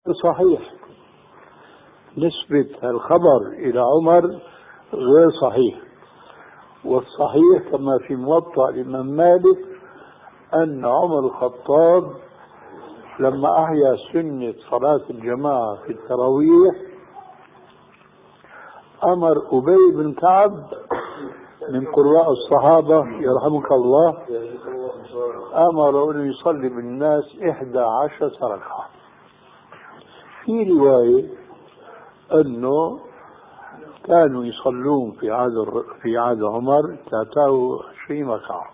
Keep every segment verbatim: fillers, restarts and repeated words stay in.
صحيح، نسبة الخبر إلى عمر غير صحيح. والصحيح كما في موطأ الإمام مالك أن عمر الخطاب لما أحيا سنة صلاة الجماعة في التراويح أمر أبي بن كعب من قراء الصحابة يرحمك الله، أمر أن يصلي بالناس إحدى عشرة ركعة. في رواية أنه كانوا يصلون في عهد في عهد عمر ثلاثة وعشرين ركعة.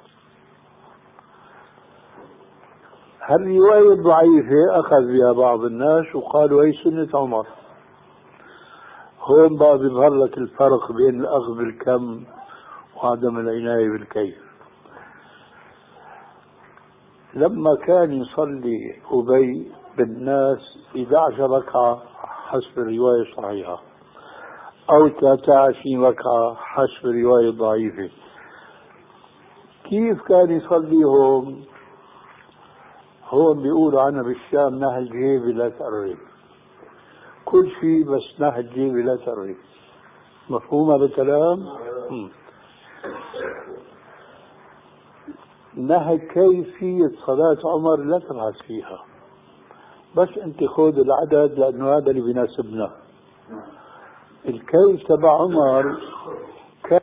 هالرواية ضعيفة أخذ بها بعض الناس وقالوا هي سنة عمر. هون بقى بيظهر لك الفرق بين الأخذ بالكم وعدم العناية بالكيف. لما كان يصلي أبي بالناس إحدى عشرة ركعة حسب الرواية الصحيحة أو ثلاثة وعشرين ركعة حسب الرواية الضعيفة، كيف كان يصليهم؟ هون بيقولوا عنها بالشام نهى الجيب لا تقرب، كل شيء بس نهى الجيب لا تقرب. مفهومة بالكلام؟ نهى كيفية صلاة عمر لا تبحث فيها، بس انت خذ العدد لأنه هذا اللي بيناسبنا. الكيف تبع عمر كان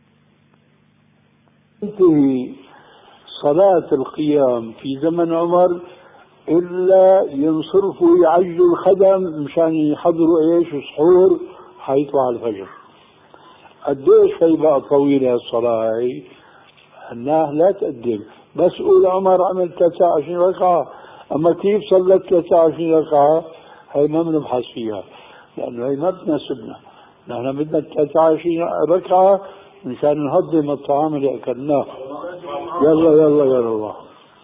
تنتهي صلاة القيام في زمن عمر إلا ينصرفوا يعجلوا الخدم مشان يحضروا ايش سحور حيطلع الفجر. قديش هي بقى طويلة الصلاة هي؟ الناه لا تقدم، بس قول عمر عمل ثلاثة وعشرين ركعة، أما كيف صلت ثلاثة وعشرين ركعة هي ما بنبحث فيها لأنه هي ما بتناسبنا. نحن بدنا ثلاثة وعشرين ركعة مشان نهضم الطعام اللي أكلناه. يلا يلا يلا الله.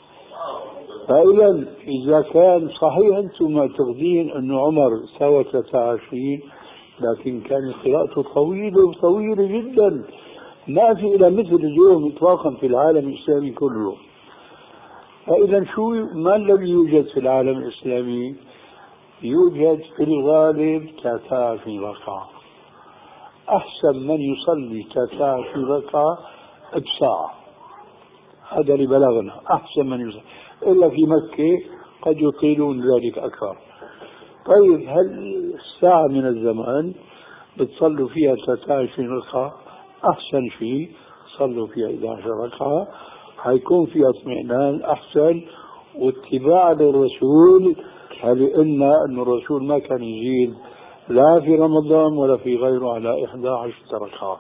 فإذا إذا كان صحيح أنتم معتقدين أنه عمر سوى ثلاثة وعشرين، لكن كانت قراءته طويلة طويلة جدا، ما في إلى مثل اليوم إطلاقا في العالم الإسلامي كله. فإذا شو ما الذي يوجد في العالم الإسلامي؟ يوجد في الغالب ثلاثة وعشرين ركعة. أحسن من يصلي ثلاثة وعشرين ركعة بساعة، هذا اللي بلغنا أحسن من يصلي، إلا في مكة قد يطيلون ذلك أكثر. طيب هل الساعة من الزمان بتصلوا فيها ثلاثة وعشرين ركعة؟ أحسن شيء صلوا فيها إحدى عشرة ركعة، حيكون فيها اطمئنان أحسن واتباع للرسول. لأن أن الرسول ما كان يزيد لا في رمضان ولا في غيره على إحدى عشرة ركعة.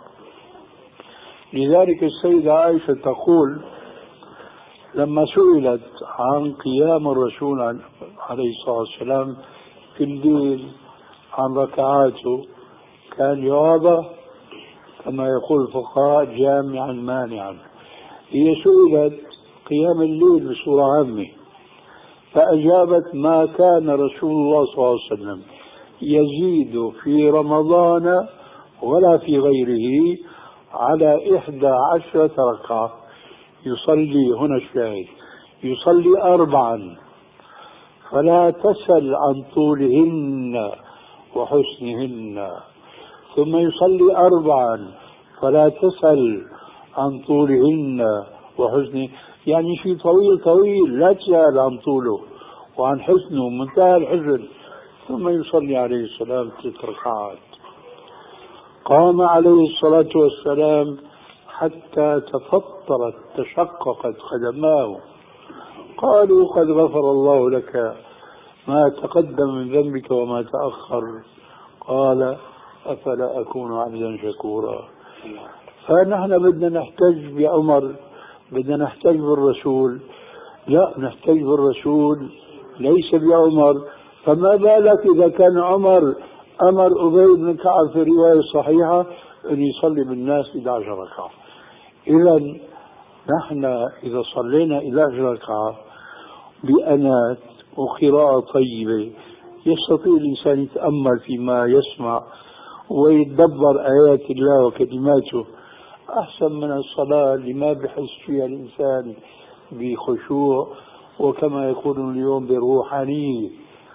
لذلك السيدة عائشة تقول لما سئلت عن قيام الرسول عليه الصلاة والسلام في الليل عن ركعاته كان جوابه كما يقول الفقهاء جامعا مانعا. هي سئلت قيام الليل بصورة عامة فأجابت ما كان رسول الله صلى الله عليه وسلم يزيد في رمضان ولا في غيره على إحدى عشرة ركعة. يصلي هنا الشاهد يصلي أربعا فلا تسل عن طولهن وحسنهن، ثم يصلي أربعا فلا تسل عن طولهن وحسنه، يعني شيء طويل طويل لا تسأل عن طوله وعن حسنه منتهى الحزن، ثم يصلي عليه السلام ست ركعات. قام عليه الصلاة والسلام حتى تفطرت تشققت قدماه، قالوا قد غفر الله لك ما تقدم من ذنبك وما تأخر، قال أفلا أكون عبدا شكورا. فنحن بدنا نحتج بعمر، بدنا نحتج بالرسول، لا نحتج بالرسول ليس بعمر. فما بالك إذا كان عمر أمر أبي بن كعب في الرواية الصحيحة أن يصلي بالناس إحدى عشرة ركعة. إذا نحن إذا صلينا إحدى عشرة ركعة بأنات وقراءة طيبة يستطيع الإنسان يتأمل فيما يسمع ويتدبر آيات الله وكلماته، أحسن من الصلاة اللي ما بحس فيها الإنسان بخشوع وكما يقولون اليوم بروحانية.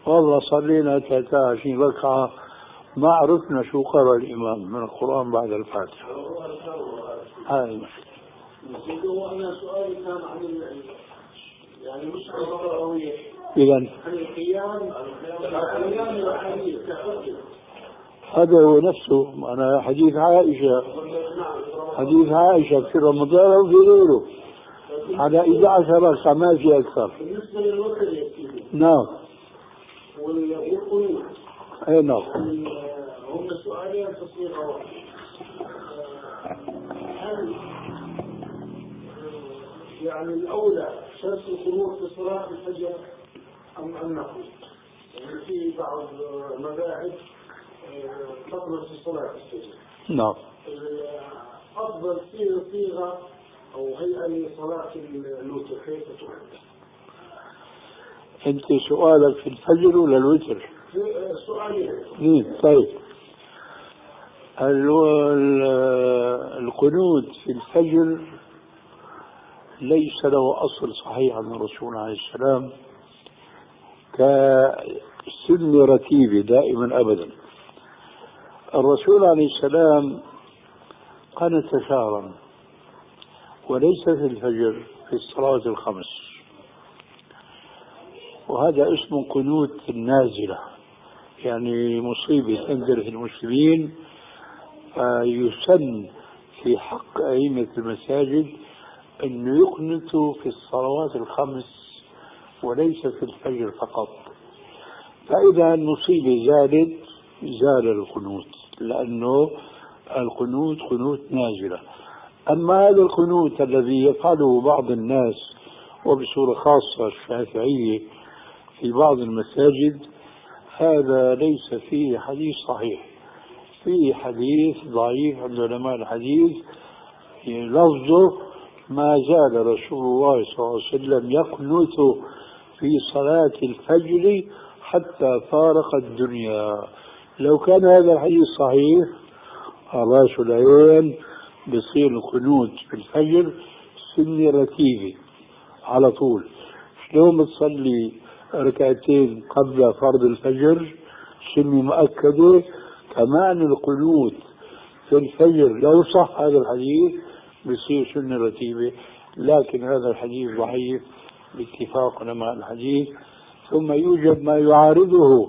والله صلينا ثلاثة وعشرين ركعة ما عرفنا شو قرأ الإمام من القرآن بعد الفاتحة. هاي وأنا سؤالي كان عن يعني مش عن التراويح. إذا عن القيام القيام الحديث هذا هو نفسه. أنا حديث عائشة حديث عائشة في رمضان أو في غيره على إحدى عشرة ركعة ما في أكثر. بالنسبة للوتر يا سيدي. نعم. والقنوت. أي نعم. هم سؤالين تصوير واحد. هل يعني الأولى شرط القنوت في صلاة الفجر أم أنه يعني في بعض مذاهب تطلب في صلاة الفجر. نعم. أفضل صيغة صيغة أو هيئة لصلاة الوتر كيف تحدث؟ أنت سؤالك في الفجر ولا الوتر؟ سؤالين. طيب القنوت في الفجر ليس له أصل صحيح عن الرسول عليه السلام كسن رتيبة دائما أبدا. الرسول عليه السلام قنت شهرا وليس في الفجر في الصلاة الخمس، وهذا اسمه قنوت النازلة، يعني مصيبة تنزل في المسلمين فيسن في حق أئمة المساجد أن يقنتوا في الصلوات الخمس وليس في الفجر فقط. فإذا المصيبة زالت زال القنوت، لأنه القنوت قنوت نازلة. أما هذا القنوت الذي يفعله بعض الناس وبصورة خاصة الشافعية في بعض المساجد هذا ليس فيه حديث صحيح، فيه حديث ضعيف عند علماء الحديث لفظه ما زال رسول الله صلى الله عليه وسلم يقنت في صلاة الفجر حتى فارق الدنيا. لو كان هذا الحديث صحيح على رأس العين بصير القنوت في الفجر سنة رتيبة على طول. شلون بتصلي ركعتين قبل فرض الفجر سنة مؤكدة، كمان القنوت في الفجر لو صح هذا الحديث بصير سنة رتيبة، لكن هذا الحديث ضعيف باتفاق علماء الحديث. ثم يوجد ما يعارضه.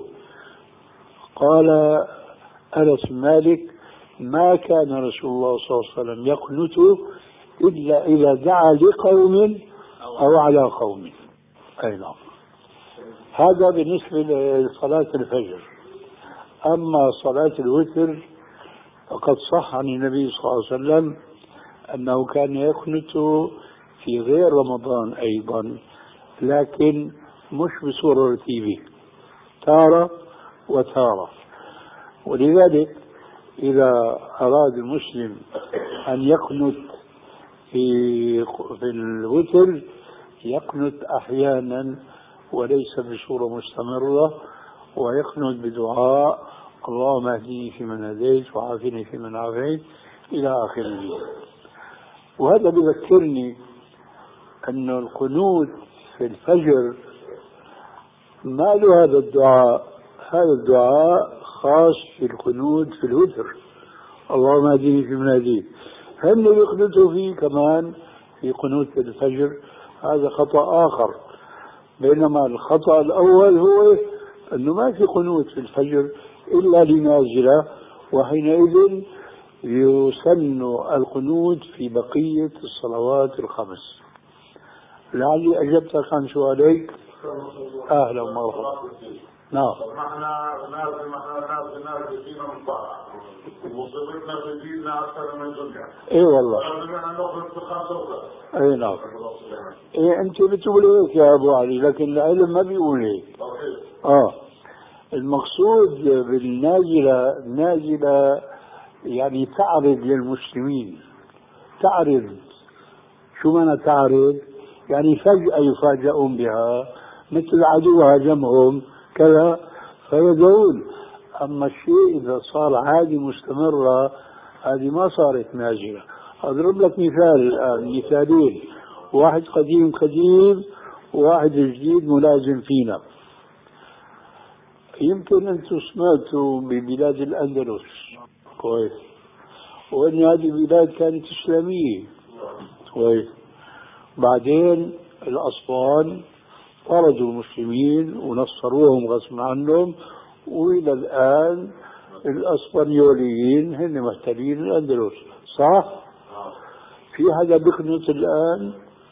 قال أنس بن مالك ما كان رسول الله صلى الله عليه وسلم يقنت إلا إذا دعا لقوم أو على قوم. أي نعم. هذا بالنسبة لصلاة الفجر. أما صلاة الوتر فقد صح عن النبي صلى الله عليه وسلم أنه كان يقنت في غير رمضان أيضا، لكن مش بصورة رتيبة، تارة وتارة. ولذلك إذا أراد المسلم أن يقنت في في الوتر يقنت أحيانا وليس بصورة مستمرة، ويقنت بدعاء اللهم اهدني فيمن هديت وعافني فيمن عافيت إلى آخره. وهذا بذكرني أن القنوت في الفجر ما له هذا الدعاء، هذا الدعاء خاص في القنوت في الوتر اللهم اهدني فيمن هديت. هم يقنتوا فيه كمان في قنوت الفجر، هذا خطأ آخر. بينما الخطأ الأول هو أنه ما في قنوت في الفجر إلا لنازلة، وحينئذ يسن القنوت في بقية الصلوات الخمس. لعلي أجبتك عن سؤاليك. أهلا ومرحبا. نعم. نحن ناس ناس ناس فينا من بعض وصلتنا في ديننا أكثر من الدنيا. إي والله. إي نعم. إيه أنت بتقول هيك يا أبو علي، لكن العلم ما بيقول هيك. آه المقصود بالنازلة نازلة يعني تعرض للمسلمين، تعرض. شو معنى تعرض؟ يعني فجأة يفاجئون بها مثل عدو هاجمهم كذا فيدعون. أما الشيء إذا صار عادي مستمرة هذه ما صارت نازلة. أضرب لك مثال الآن، مثالين، واحد قديم قديم وواحد جديد ملازم فينا. يمكن أنتم سمعتوا ببلاد الأندلس كويس، وأن هذه البلاد كانت إسلامية كويس. بعدين الأسبان طردوا المسلمين ونصروهم غصب عنهم، وإلى الآن الأسبانيوليين هن محتلين الأندلس، صح؟ في حدا بيقنط الآن؟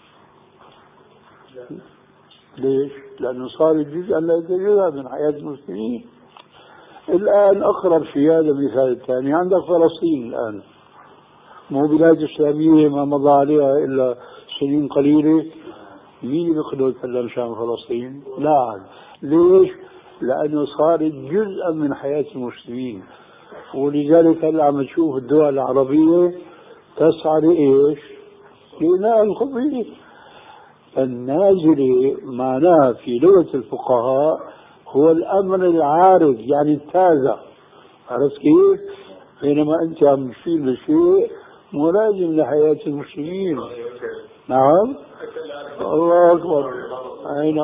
ليش؟ لأنه صار جزءا لا يتجزأ من حياة المسلمين. الآن أقرب شيء، هذا مثال الثاني، عندك فلسطين الآن، مو بلاد إسلامية ما مضى عليها إلا سنين قليلة. مين بيقنط هلا مشان فلسطين؟ لا. ليش؟ لأنه صارت جزءا من حياة المسلمين، ولذلك هلا عم تشوف الدول العربية تسعى لإيش؟ لإنهاء القضية. النازلة معناها في لغة الفقهاء هو الأمر العارض، يعني التازة، عرفت كيف؟ بينما أنت عم تشير لشيء ملازم لحياة المسلمين. نعم، الله أكبر. أين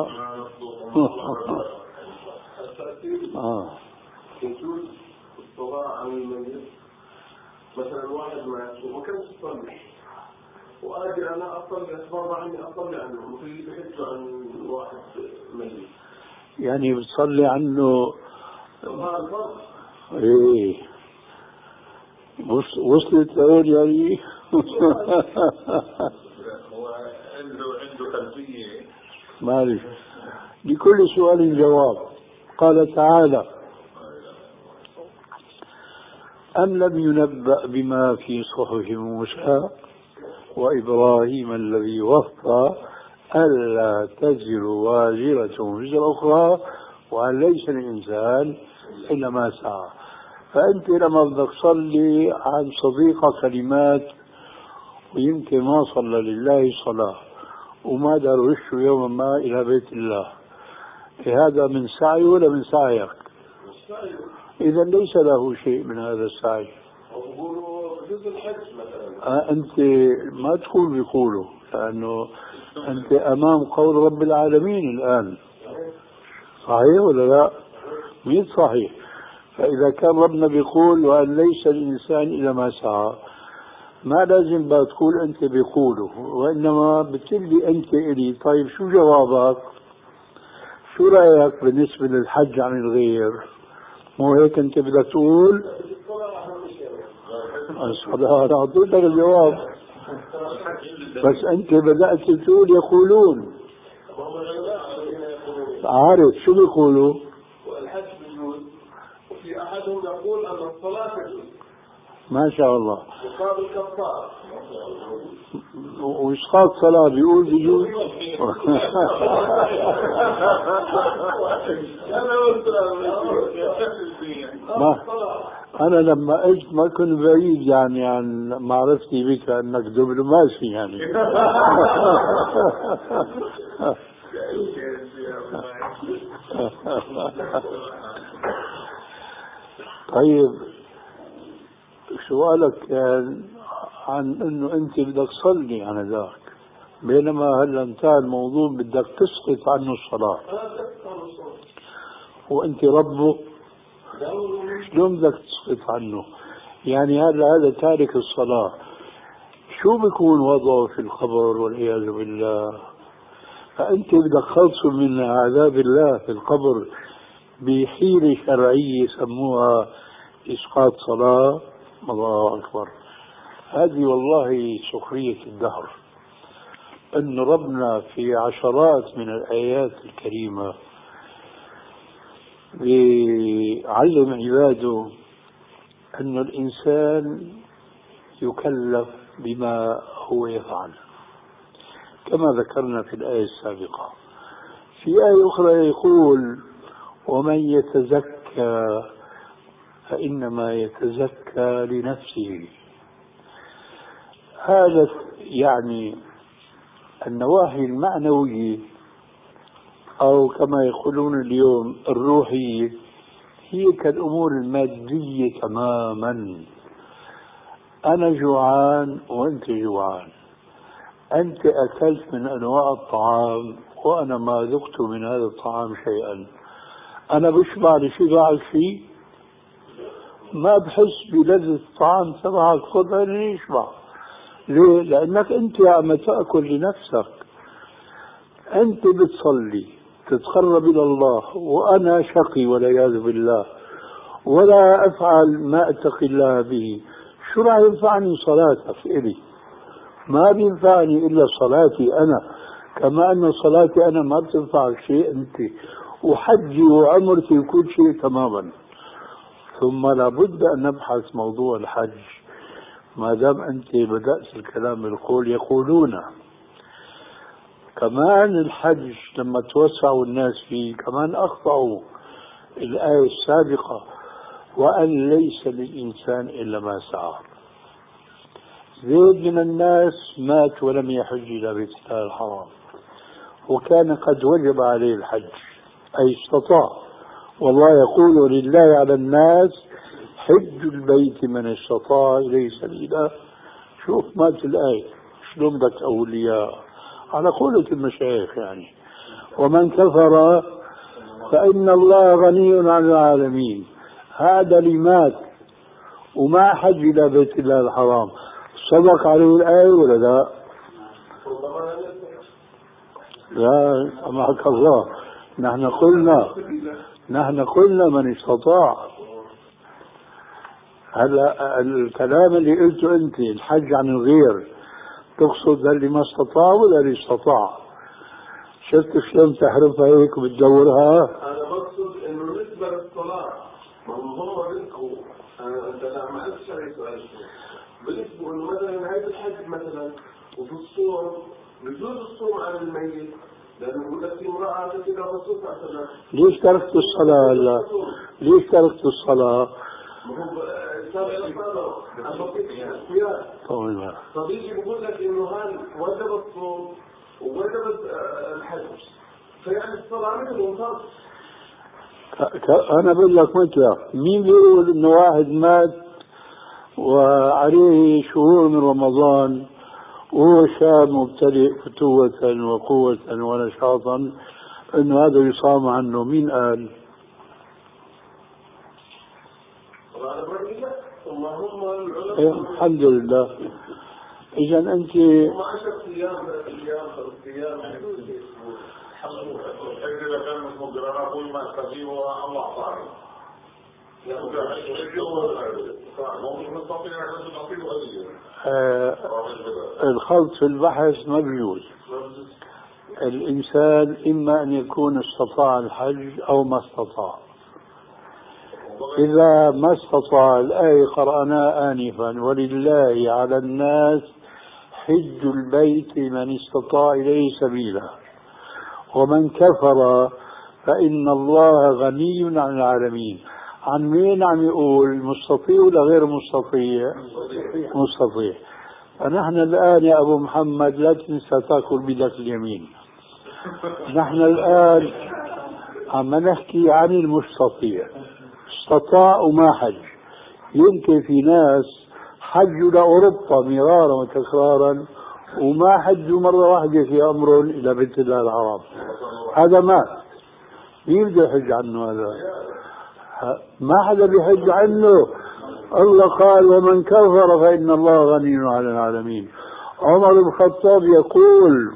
آه. يجوز الصلاة عن الميت، مثلا واحد مات وما كانش يصلي وأجي أنا أصلي أتبرع عني أصلي عنه، مثل اللي بحثوا عن واحد ميت، يعني بتصلي عنه. هذا فرض. إيه وصلت لهون يعني. هو عنده عنده خلفية. مالي لكل سؤال جواب. قال تعالى: أم لم ينبأ بما في صحف موسى وإبراهيم الذي وفى ألا تزر وازرة وزر أخرى وأن ليس الإنسان إلا ما سعى. فأنت لما بدك تصلي عن صديقة كلمات ويمكن ما صلى لله صلاة وما دار وشه يوما ما إلى بيت الله، هذا من سعي ولا من سعيك؟ إذا ليس له شيء من هذا السعي. آه أنت ما تقول بيقولوا، لأنه أنت أمام قول رب العالمين الآن، صحيح ولا لا؟ مين صحيح؟ فإذا كان ربنا بيقول وأن ليس الإنسان إلا ما سعى، ما لازم بقى تقول أنت بيقوله، وإنما بتقولي أنت إلي. طيب شو جوابك؟ شو رأيك بالنسبة للحج عن الغير؟ مو هيك أنت بدك تقول؟ أنا أعطيتك الجواب، بس أنت بدأت تقول يقولون. عارف شو بيقولوا؟ والحج بيجوز، وفي أحدهم يقول أن الصلاة تجوز. ما شاء الله. وقال الكفار وإسقاط صلاة بيقول بيجوز. ما أنا لما أجت ما كنت بعيد يعني عن معرفتي بك أنك دبلوماسي يعني. طيب سؤالك كان عن انه انت بدك تصلي عن ذاك، بينما هلا انتهى الموضوع بدك تسقط عنه الصلاة، وانت ربه شلون بدك تسقط عنه؟ يعني هذا هذا تارك الصلاة شو بيكون وضعه في القبر والعياذ بالله؟ فانت بدك خلصه من عذاب الله في القبر بحيلة شرعية يسموها إسقاط صلاة. الله أكبر. هذه والله سخرية الدهر، أن ربنا في عشرات من الآيات الكريمة بيعلم عباده أن الإنسان يكلف بما هو يفعل، كما ذكرنا في الآية السابقة. في آية أخرى يقول: ومن يتزكى فإنما يتزكى لنفسه. هذا يعني النواحي المعنوية أو كما يقولون اليوم الروحية هي كالأمور المادية تماما. أنا جوعان وأنت جوعان، أنت أكلت من أنواع الطعام وأنا ما ذقت من هذا الطعام شيئا، أنا بشبع لشبعك شيء؟ ما بحس بلذة الطعام تبعك، خذني يشبع. ليه؟ لأنك أنت عم تأكل لنفسك. أنت بتصلي تتقرب إلى الله وأنا شقي والعياذ بالله ولا أفعل ما أتقي الله به، شو راح ينفعني صلاتك إلي؟ ما بينفعني إلا صلاتي أنا، كما أن صلاتي أنا ما بتنفعك شيء أنت، وحجي وعمرتي وكل شيء تماما. ثم لابد أن نبحث موضوع الحج، ما دام أنت بدأت الكلام بالقول. يقولون كمان الحج لما توسعوا الناس فيه كمان أخطأوا الآية السابقة: وأن ليس للإنسان إلا ما سعى. زيد من الناس مات ولم يحج إلى بيت الله الحرام، وكان قد وجب عليه الحج أي استطاع. والله يقول: لله على الناس حج البيت من استطاع إليه سبيلا. شوف مات الآية شلون بدك أولياء على قولة المشايخ يعني. ومن كفر فإن الله غني عن العالمين. هذا اللي مات وما حج إلى بيت الله الحرام صدق عليه الآية ولا لا؟ لا سمحك الله، نحن قلنا نحن قلنا من استطاع. هلا الكلام اللي قلته أنت الحج عن الغير تقصد اللي ما استطاع ولا اللي استطاع؟ شفت شلون تحرفها هيك وبتدورها؟ أنا بقصد إنه بالنسبة للصلاة ما هم رزقوا. أنت لا ما أنت شايف سؤال بالنسبة إنه مثلا نهاية الحج مثلا وفي الصوم بجوز الصوم عن الميت، لأنه يقول لك في امرأة كذا الرسول صلى الله عليه وسلم. ليش تركت الصلاة هلا؟ ليش تركت الصلاة؟ صديقي بقول لك انه هل وجب الصوم ووجب الحج، فيعني الصلاة مثل فرض. انا بقول لك مثلك، مين بيقول انه واحد مات وعليه شهور من رمضان وهو شاب مبتدئ فتوة وقوة ونشاطا انه هذا يصام عنه؟ مين قال؟ إيه الحمد لله. إذا أنت آه الخلط في البحث ما بيجوز. الإنسان إما أن يكون استطاع الحج أو ما استطاع. إذا ما استطاع، الآية قرأناها آنفا: ولله على الناس حج البيت من استطاع إليه سبيلا. ومن كفر فإن الله غني عن العالمين. عن مين عم يقول؟ مستطيع ولا غير مستطيع؟ مستطيع. فنحن الآن يا أبو محمد لا تنسى تأكل بيدك اليمين. نحن الآن عم نحكي عن المستطيع، استطاع وما حج. يمكن في ناس حجوا لأوروبا مرارا وتكرارا وما حجوا مرة واحدة في أمر إلى بيت الله الحرام، هذا مات. مين بده يحج عنه هذا؟ ما حدا بيحج عنه. الله قال: ومن كفر فإن الله غني عن العالمين. عمر بن الخطاب يقول: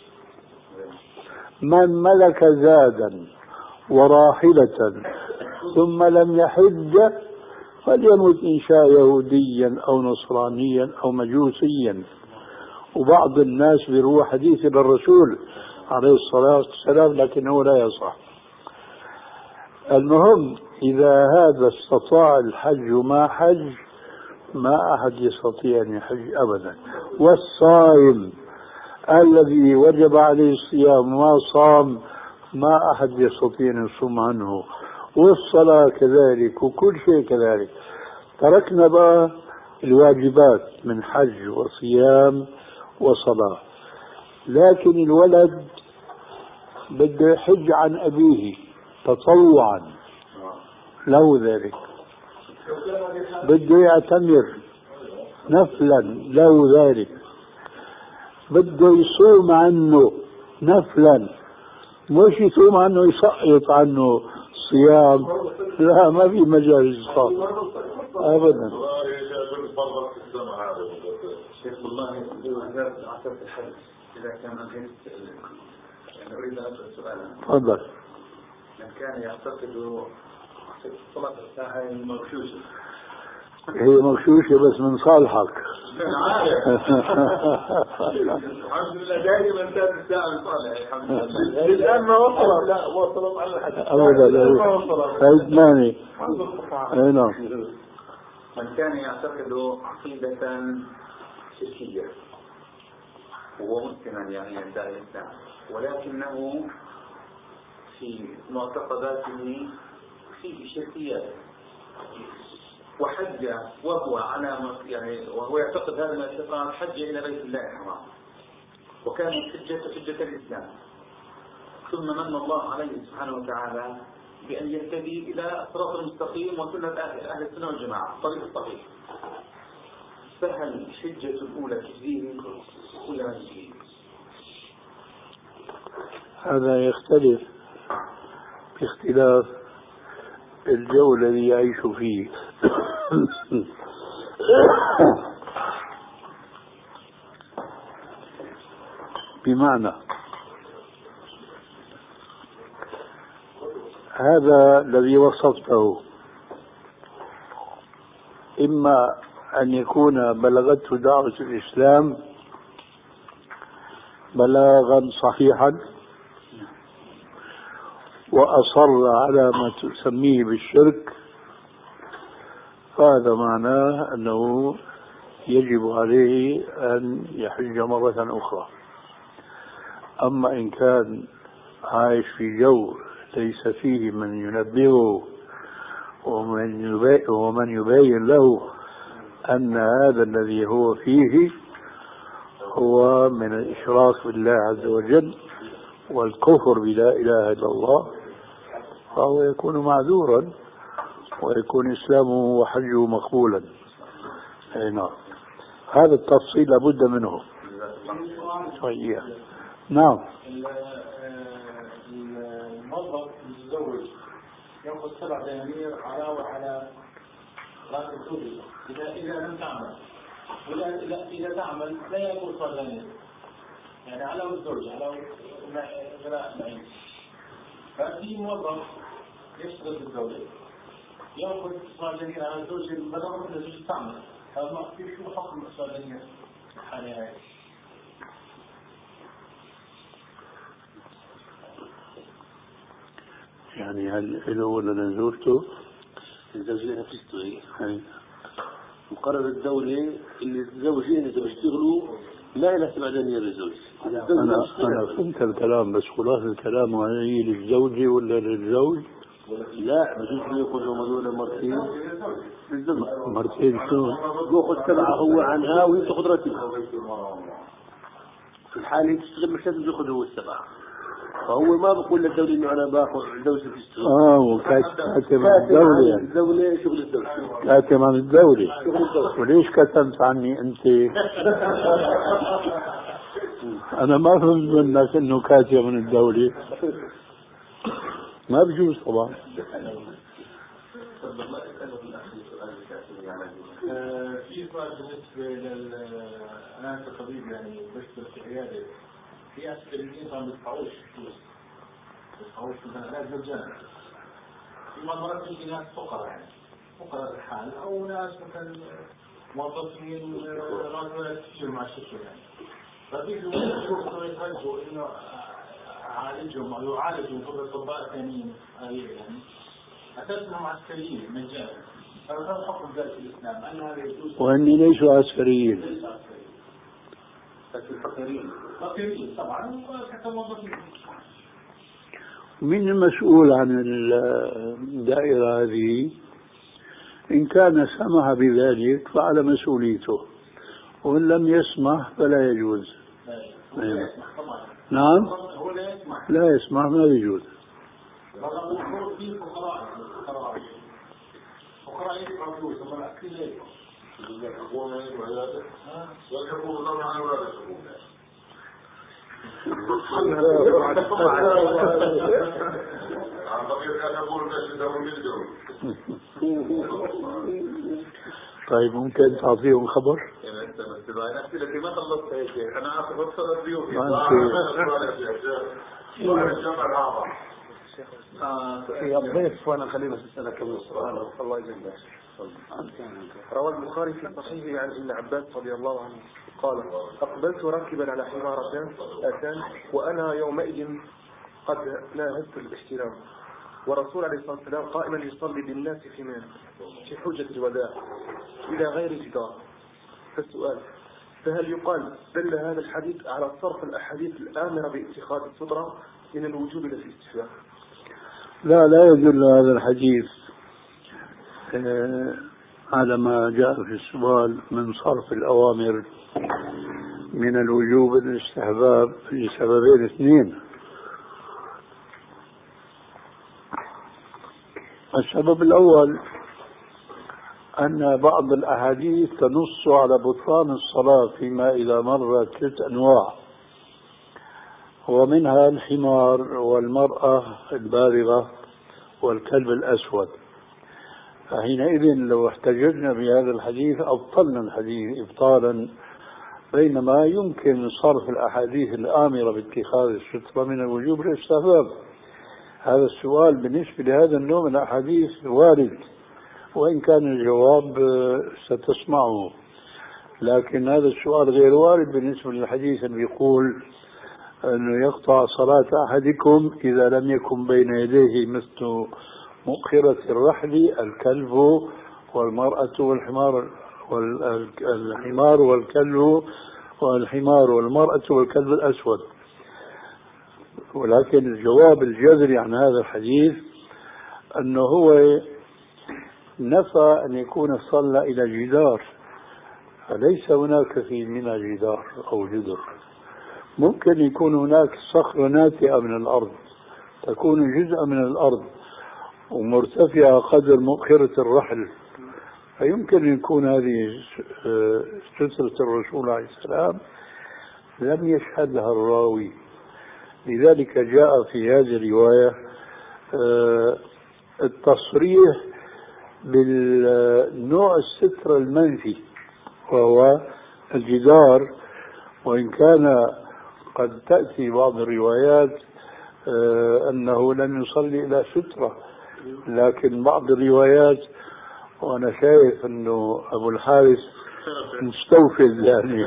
من ملك زادا وراحلة ثم لم يحج فليمت إن شاء يهوديا أو نصرانيا أو مجوسيا. وبعض الناس بيروح حديث للرسول عليه الصلاة والسلام لكنه لا يصح. المهم إذا هذا استطاع الحج وما حج، ما أحد يستطيع أن يحج أبدا. والصائم الذي وجب عليه الصيام ما صام، ما أحد يستطيع أن يصوم عنه. والصلاة كذلك وكل شيء كذلك. تركنا بقى الواجبات من حج وصيام وصلاة. لكن الولد بده يحج عن أبيه تطوعا له ذلك، بده يعتمر نفلا له ذلك، بده يصوم عنه نفلا، مش يصوم عنه يسقط عنه الصيام لا ما في مجال للصلاة أبدا. شيخ والله بمجال عشرة الحج إذا كان الجنس يعني أريد أن أسأل سؤالا. تفضل. من كان يعتقد صلاة الساعة المغشوشة هي مغشوشة بس من صالحك. الحمد لله دائما كانت الساعة صالحة الحمد لله. الآن ما وصلت. لا وصلت على الحد. أبدا. فايتماني. أي نعم. من كان يعتقد عقيدة شركية وهو مسلما يعني يدعي الإسلام ولكنه في معتقداته في شركيات وحج وهو على يعني وهو يعتقد هذا الاعتقاد حج إلى بيت الله الحرام وكان حجة حجة الإسلام ثم من الله عليه سبحانه وتعالى بأن يهتدي إلى الصراط المستقيم وسنة أهل السنة والجماعة الطريق الصحيح. فهل الحجة الأولى تجزيه ولا ما تجزيه؟ هذا يختلف باختلاف الجو الذي يعيش فيه. بمعنى هذا الذي وصفته إما أن يكون بلغته دعوة الإسلام بلاغا صحيحا وأصر على ما تسميه بالشرك فهذا معناه أنه يجب عليه أن يحج مرة أخرى. أما إن كان عايش في جو ليس فيه من ينبهه ومن يبين, ومن يبين له أن هذا الذي هو فيه هو من الإشراك بالله عز وجل والكفر بلا إله إلا الله فهو يكون معذورا ويكون إسلامه وحجه مقبولا. نعم هذا التفصيل لابد منه. طيب نعم. الموظف المتزوج يأخذ سبع دنانير علاوة على راتب زوجته إذا إذا لم تعمل وإذا إذا تعمل لا يأخذ سبع دنانير يعني علاوة الزوج علاوة غلاء معين. ففي موظف يشتغل في الدولة يأخذ سبع دنانير على الزوج بدل ما الزوج تعمل هذا ما في شو حكم سبع دنانير الحالة هاي؟ يعني هل له ولا زوجته؟ الزوجين بتشتغل مقرر الدولة اللي الزوجين إذا بيشتغلوا لا إله سبع دنانير للزوج. أنا أنا فهمت الكلام بس خلاص الكلام هي للزوجة ولا للزوج؟ لا بجوز يأخذوا هذول مرتين للزوج. مرتين شو؟ يأخذ سبعة هو عنها وهي تأخذ راتبها. في الحالة تشتغل مش لازم يأخذ هو السبعة. فهو ما بقول للدولة إنه أنا باخذ زوجتي تشتغل. آه وكاتب عن الدولة يعني. الدولة شغل الدولة. كاتب عن الدولة. شغل الدولة. وليش كتمت عني أنت؟ أنا ما فهمت منك إنه كاتب من الدولة. ما بجوز طبعا. في سؤال بالنسبة لل أنا كطبيب يعني بشتغل في عيادة في أسكريين ما بيدفعوش فلوس بيدفعوش مثلا علاج مجانا في مرات في ناس فقراء يعني فقراء الحال أو ناس مثلا موظفين راتبات كثير مع الشركة يعني فبيجوا يشوفوا يترجوا إنه أعالجهم أو يعالجوا كل الأطباء الثانيين يعني أساسهم عسكريين مجانا. فهذا حكم ذلك الإسلام أن هذا يجوز. وأني ليسوا عسكريين. لكن فقيرين. فقيرين طبعا وحتى موظفين. من المسؤول عن الدائرة هذه؟ إن كان سمح بذلك فعلى مسؤوليته وإن لم يسمح فلا يجوز. لا يسمح طبعا. نعم. هو لا يسمح. لا يسمح ما يجوز. هو في فقراء فقراء فقراء يدفعوا فلوس أما الأكل لا يدفعوا. يقوم من عيادة ويحبون طبعا ولا يحبون عن طريق أنا أقول بس ده من طيب ممكن تعطيهم خبر؟ يعني أنت بس أنا أحكي لك ما خلصت هيك أنا أعرف أتصل بيوتي يا ضيف وانا خلينا اسالك كم سؤال الله يجزاك. روى البخاري في صحيحه عن ابن عباس رضي الله عنه قال: اقبلت راكبا على حمارتين اتان وانا يومئذ قد ناهزت الاحتلام، ورسول عليه الصلاه والسلام قائما يصلي بالناس في منى في حجه الوداع الى غير جدار. فالسؤال: فهل يقال دل هذا الحديث على صرف الاحاديث الامره باتخاذ الستره من الوجوب الى الاستحباب؟ لا لا يدل هذا الحديث على ما جاء في السؤال من صرف الأوامر من الوجوب الاستحباب لسببين اثنين. السبب الأول أن بعض الأحاديث تنص على بطلان الصلاة فيما إذا مرت ثلاث أنواع، ومنها الحمار والمرأة البالغة والكلب الأسود. فحينئذ لو احتججنا بهذا الحديث أبطلنا الحديث إبطالا، بينما يمكن صرف الأحاديث الآمرة باتخاذ السترة من الوجوب للاستحباب. هذا السؤال بالنسبة لهذا النوع من الأحاديث وارد، وإن كان الجواب ستسمعه، لكن هذا السؤال غير وارد بالنسبة للحديث اللي يقول أنه يقطع صلاة أحدكم إذا لم يكن بين يديه مثل مؤخرة الرحل الكلب والمرأة والحمار والحمار والكلب والحمار والمرأة والكلب الأسود. ولكن الجواب الجذري عن هذا الحديث أنه هو نفى أن يكون صلى إلى جدار، فليس هناك في منى جدار أو جدر. ممكن يكون هناك صخرة ناتئة من الأرض تكون جزءا من الأرض ومرتفعة قدر مؤخرة الرحل، فيمكن يكون هذه سترة الرسول عليه السلام لم يشهدها الراوي. لذلك جاء في هذه الرواية التصريح بالنوع الستر المنفي وهو الجدار، وإن كان قد تأتي بعض الروايات أنه لم يصلي إلى سترة، لكن بعض الروايات وأنا شايف أنه أبو الحارث مستوفز يعني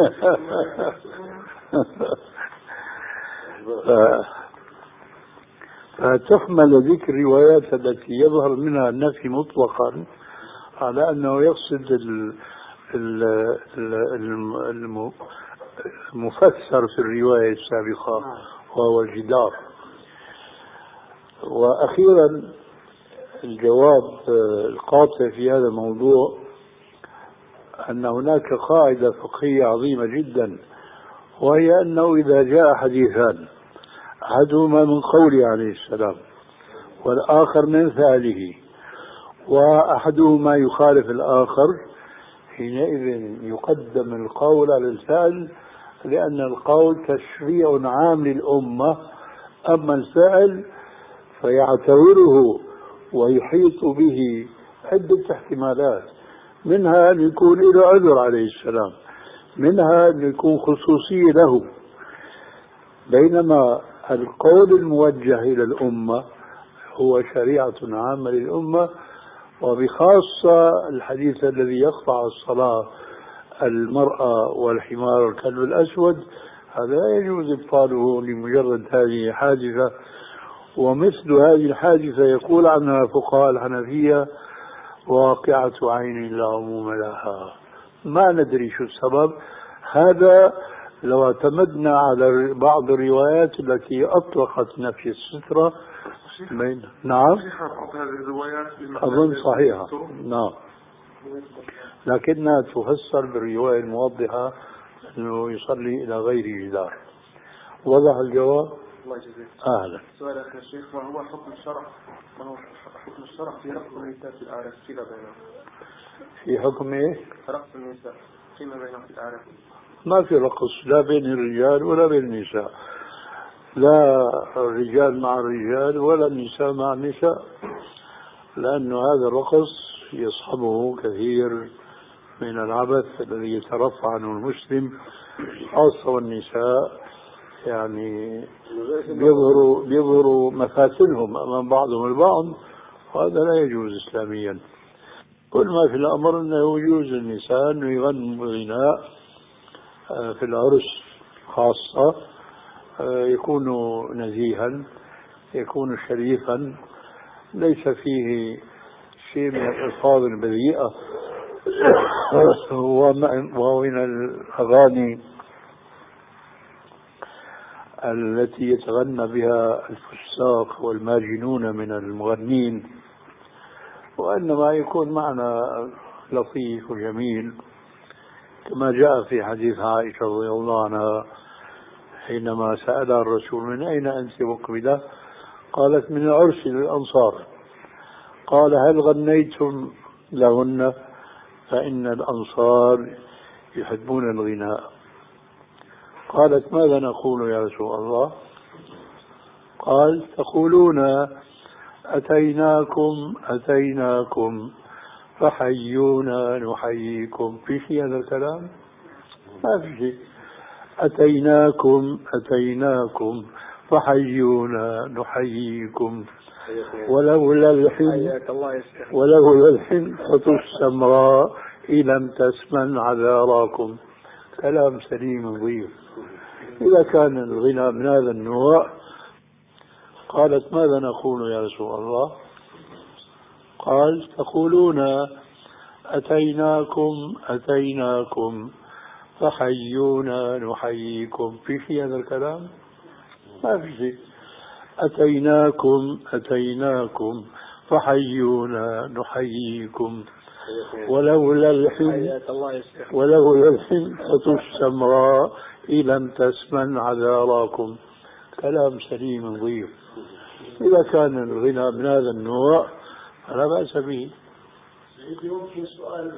فتحمل ذكر الروايات التي يظهر منها النفي مطلقا على أنه يقصد المفسر في الرواية السابقة وهو الجدار. وأخيرا الجواب القاطع في هذا الموضوع أن هناك قاعدة فقهية عظيمة جدا، وهي أنه إذا جاء حديثان أحدهما من قوله عليه السلام والآخر من فعله وأحدهما يخالف الآخر، حينئذ يقدم القول على الفعل، لأن القول تشريع عام للأمة، أما الفعل فيعتبره ويحيط به عدة احتمالات، منها أن يكون له عذر عليه السلام، منها أن يكون خصوصي له، بينما القول الموجه إلى الأمة هو شريعة عامة للأمة، وبخاصة الحديث الذي يقطع الصلاة المرأة والحمار والكلب الأسود، هذا لا يجوز إبطاله لمجرد هذه حادثة. ومثل هذه الحادثة يقول عنها فقهاء الحنفية واقعة عين لا عموم لها، ما ندري شو السبب. هذا لو اعتمدنا على بعض الروايات التي أطلقت نفي السترة بين نعم أظن صحيحة نعم، لكنها تفسر بالرواية الموضحة أنه يصلي إلى غير جدار. وضح الجواب؟ الله يجزيك. أهلا. سؤال يا شيخ، ما هو حكم الشرع ما هو حكم الشرع في رقص النساء في الأعراف فيما بينهم؟ في حكم إيه؟ رقص النساء فيما بينهم في الأعراف. ما في رقص لا بين الرجال ولا بين النساء. لا الرجال مع الرجال ولا النساء مع النساء، لأن هذا الرقص يصحبه كثير من العبث الذي يترفع عنه المسلم، خاصة والنساء يعني بيظهروا بيظهروا مفاتنهم أمام بعضهم البعض، وهذا لا يجوز إسلاميا. كل ما في الأمر أنه يجوز للنساء أنه يغنوا غناء في العرس خاصة، يكون نزيها، يكون شريفا، ليس فيه شيء من الألفاظ البذيئة ومن الأغاني التي يتغنى بها الفساق والماجنون من المغنين، وإنما يكون معنى لطيف وجميل، كما جاء في حديث عائشة رضي الله عنها حينما سألها الرسول من أين أنت مقبلة؟ قالت من العرس للأنصار. قال هل غنيتم لهن؟ فإن الأنصار يحبون الغناء. قالت ماذا نقول يا رسول الله؟ قال تقولون أتيناكم أتيناكم فحيونا نحييكم. في شيء هذا الكلام؟ ما في شيء. أتيناكم أتيناكم فحيونا نحييكم، ولولا الحين ولولا الحنطة السمراء لم تسمن عذاراكم. كلام سليم نظيف. إذا كان الغنى من هذا النوع، قالت ماذا نقول يا رسول الله؟ قال تقولون أتيناكم أتيناكم فحيونا نحييكم. في شيء هذا الكلام؟ ما في شيء. أتيناكم أتيناكم فحيونا نحييكم، ولولا الحين ولولا الحنطة السمراء لم تسمن عذاراكم. كلام سليم نظيف. إذا كان الغنى من هذا النوع فلا بأس به. يمكن سؤال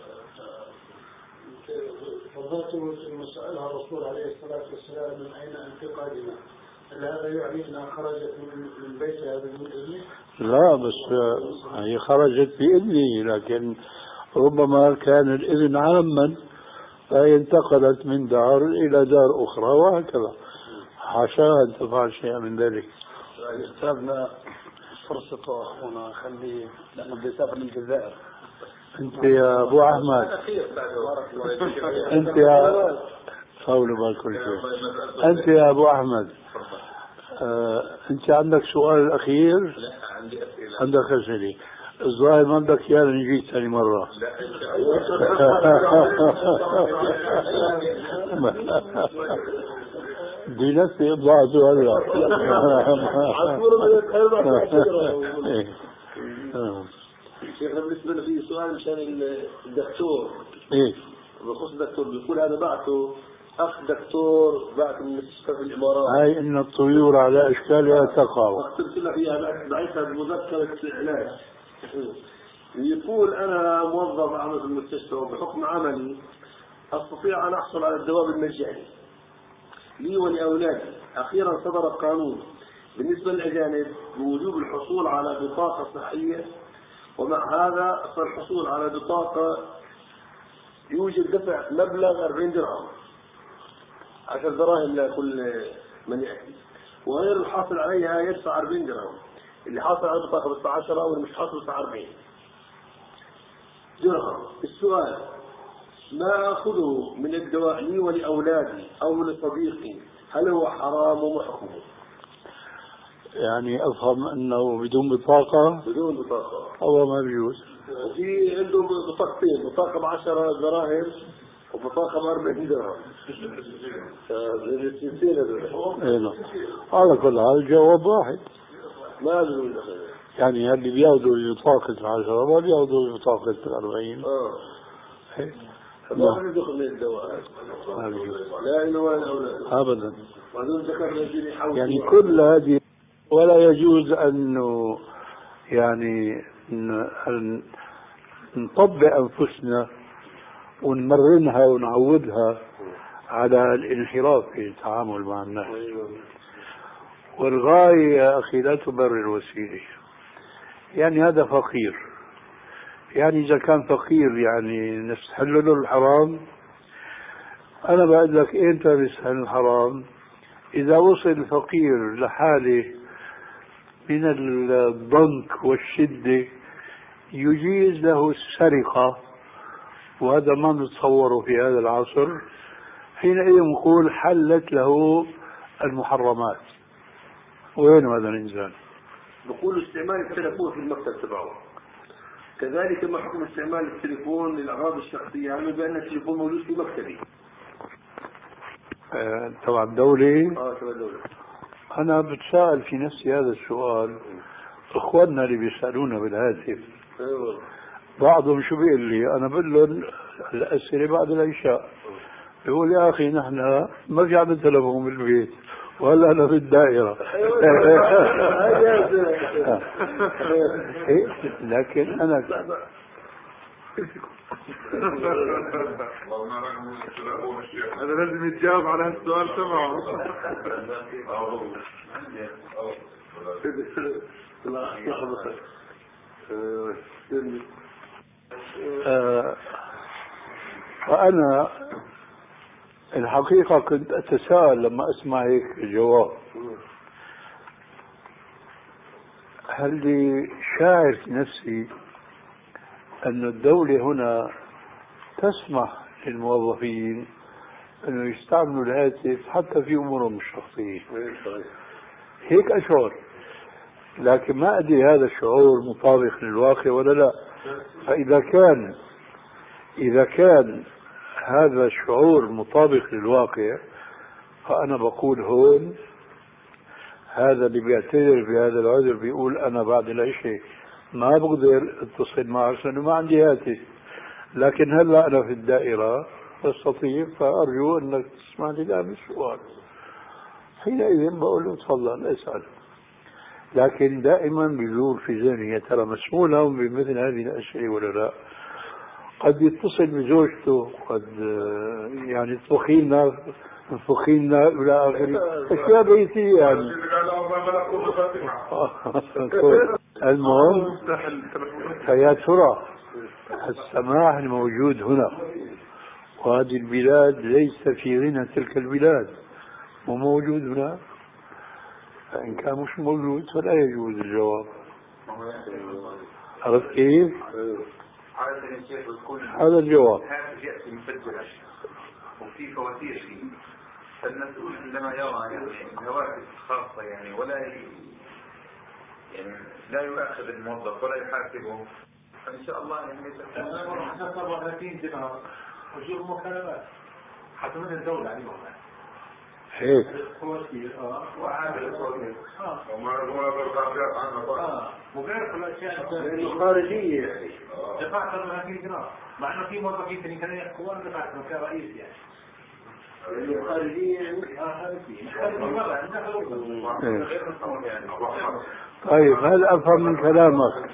فضلتم سألها الرسول عليه الصلاة والسلام من أين أنت قادمة، هل هذا يعني أنها خرجت من بيتها بالإذن؟ لا، بس هي خرجت بإذنه، لكن ربما كان الإذن عاما فهي انتقلت من دار إلى دار أخرى وهكذا، حاشا أن تفعل شيئا من ذلك. استاذنا فرصة أخونا خلي لأنه بدي أسافر للجزائر. أنت يا أبو أحمد أنت يا حول بالكل شيء أنت يا أبو أحمد آه، أنت عندك سؤال الأخير؟ لا عندي أسئلة. عندك أسئلة؟ الظاهر ما بدك إياه نجيك ثاني مرة. دي نفسي ضاعته هلا. شيخنا بالنسبة لي في سؤال مشان الدكتور. إيه؟ بخصوص الدكتور بيقول هذا بعته أخ دكتور بعت من مستشفى في الإمارات. هاي إن الطيور على أشكالها تقع. أكتبت لك إياها بعتها بمذكرة العلاج. يقول أنا موظف أعمل في المستشفى وبحكم عملي أستطيع أن أحصل على الدواء بالمجاني لي ولأولادي. أخيرا صدر قانون بالنسبة للأجانب بوجوب الحصول على بطاقة صحية، ومع هذا فالحصول على بطاقة يوجد دفع مبلغ أربعين درهم، عشر دراهم لكل من يأتي، وغير الحاصل عليها يدفع أربعين درهم. اللي حاصل على البطاقة بدفع عشرة واللي مش حاصل بدفع أربعين درهم. السؤال ما أخذه من الدواء لي ولأولادي أو لصديقي هل هو حرام ومحرم؟ يعني أفهم أنه بدون بطاقة؟ بدون بطاقة هو ما بيجوز. في عندهم بطاقتين، بطاقة بعشرة دراهم وبطاقة بأربعين درهم. إيه على كل حال الجواب واحد. ما بدون يعني اللي بياخذوا بطاقة العشرة ما بياخذوا بطاقة الأربعين. آه. إيه. ما بيدخل من الدواء. لا إله ولا أولاد. أبدا. وهذول ذكرنا يعني كل هذه ولا يجوز أن يعني أن نطبق أنفسنا ونمرنها ونعودها على الانحراف في التعامل مع الناس. والغاية يا أخي لا تبرر الوسيلة. يعني هذا فقير، يعني إذا كان فقير يعني نستحل له الحرام. أنا بقول لك إمتى نستحل الحرام؟ إذا وصل الفقير لحالة من الضنك والشدة يجيز له السرقة، وهذا ما نتصوره في هذا العصر، حينئذ نقول حلت له المحرمات. وين هذا الإنسان؟ نقول استعمال التلفون في المكتب تبعه. كذلك ما حكم استعمال التليفون للأغراض الشخصية، يعني بأن التليفون موجود في مكتبي. آه طبعا دولة. اه تبع دولة. أنا بتساءل في نفسي هذا السؤال. إخواننا اللي بيسألونا بالهاتف ايوه بعضهم شو بيقول لي؟ أنا بقول لهم الأسئلة بعد العشاء. بيقول يا أخي نحن ما في عندنا تلفون بالبيت وهلا أنا في الدائرة. لكن أنا هذا لازم يتجاوب على هالسؤال تبعه. وأنا الحقيقة كنت أتساءل لما أسمع هيك الجواب، هل لي شاعر في نفسي أن الدولة هنا تسمح للموظفين أنه يستعملوا الهاتف حتى في أمورهم الشخصية. هيك أشعر، لكن ما أدري هذا الشعور مطابق للواقع ولا لا. فإذا كان إذا كان هذا الشعور مطابق للواقع فأنا بقول هون هذا اللي بيعتذر بهذا العذر بيقول أنا بعد العشاء ما بقدر اتصل معك لأنه ما عندي هاتف، لكن هلا أنا في الدائرة أستطيع، فأرجو أنك تسمعني الآن السؤال. حينئذ بقول له تفضل اسأل. لكن دائما بيدور في ذهني يا ترى مسؤول لهم بمثل هذه الأسئلة ولا لا. قد يتصل بزوجته، قد يعني تفخينا تفخينا إلى آخره، أشياء بيتية يعني. المهم فيا ترى السماح الموجود هنا وهذه البلاد ليس في غنى تلك البلاد وموجود هنا، فإن كان مش موجود فلا يجوز الجواب. عرفت كيف؟ هذا الجواب. هذا يأتي مسجلا وفي فواتير فيه، فالمسؤول عندما يرى يعني الهواتف خاصة يعني ولا ي... يعني لا يؤاخذ الموظف ولا يحاسبه، فإن شاء الله يعني احنا طبعا ثلاثين دينار وجوب مكالمات حتى من الدولة عليهم هيك فواتير اه وعادة اه وما هو بالقاعدات عنها اه وغير الاشياء الثانية خارجية يعني دفعت ثلاثين دينار، مع انه في موظفين ثانيين كانوا يحكمون دفعتهم كرئيس يعني. خارجية يعني اه خارجية غير مصور يعني. طيب هل أفهم من كلامك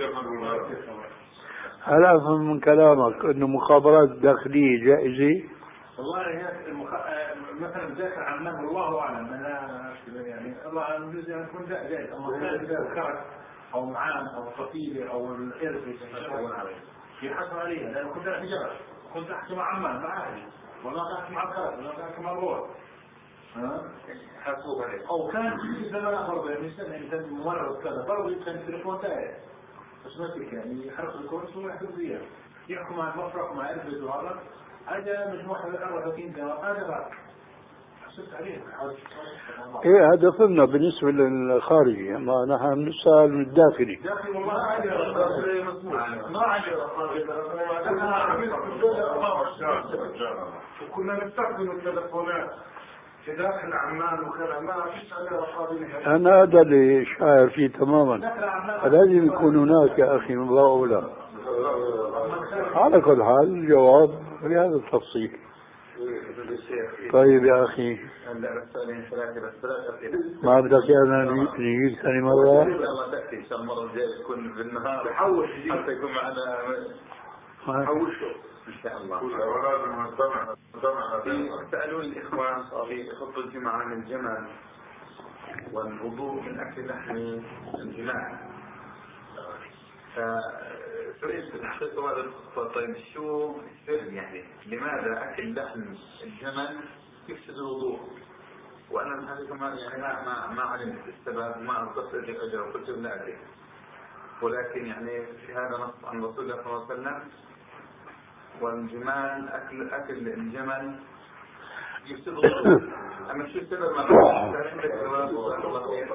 هل أفهم من كلامك أنه مخابرات داخلية جائزة؟ والله هي المخ... مثلا ذاكر عنه الله أعلم، أنا يعني الله أعلم يجوز أن يكون جائز، أما كان ذاكرت أو معان أو خطيبة أو الإرث في حسب عليها، لأنه كنت في جبل كنت أحكي مع عمان مع أهلي ولا أحكي مع الكرد ولا أحكي مع الروح حاسوب عليه، أو كان في زمان آخر يعني سنة كان ممرض كذا برضه كان التليفون تاعي بس ما فيك يعني يحرق الكورس ويحكي فيها يحكم مع المفرق مع إرث وهذا هذا مجموعة الأربعة وثلاثين دينار هذا بقى حسبت عليه. إيه هذا فهمنا بالنسبة للخارجي، ما نحن نسأل من الداخلي. داخل والله عادي ما عادي وكنا نستخدم التلفونات في داخل عمان وكذا ما فيش عليه رقابة نهائية. أنا هذا اللي شاعر فيه تماما، لازم يكون هناك يا أخي من الله أولى. على كل حال الجواب بهذا التفصيل. طيب يا أخي ما بدك أنا نجيب ثاني مرة؟ إن شاء الله تأتي إن شاء الله المرة الجاية تكون بالنهار حوش حتى يكون معنا حوشه إن شاء الله. ولازم نستمع نستمع سألون الإخوان في خطبة الجمعة عن الجمل، والوضوء من أكل لحم الجمال. فسئلت الشيخ هذا الخطة، طيب شو السر يعني لماذا أكل لحم الجمل يفسد الوضوء؟ وأنا الحقيقة ما يعني ما ما علمت السبب وما أنصت أجل أجل وقلت لا أدري، ولكن يعني في هذا نص عن رسول الله صلى الله عليه وسلم والجمال أكل أكل الجمل يفسد الوضوء. أما شو السبب ما بعرف عندك جواب الله خير.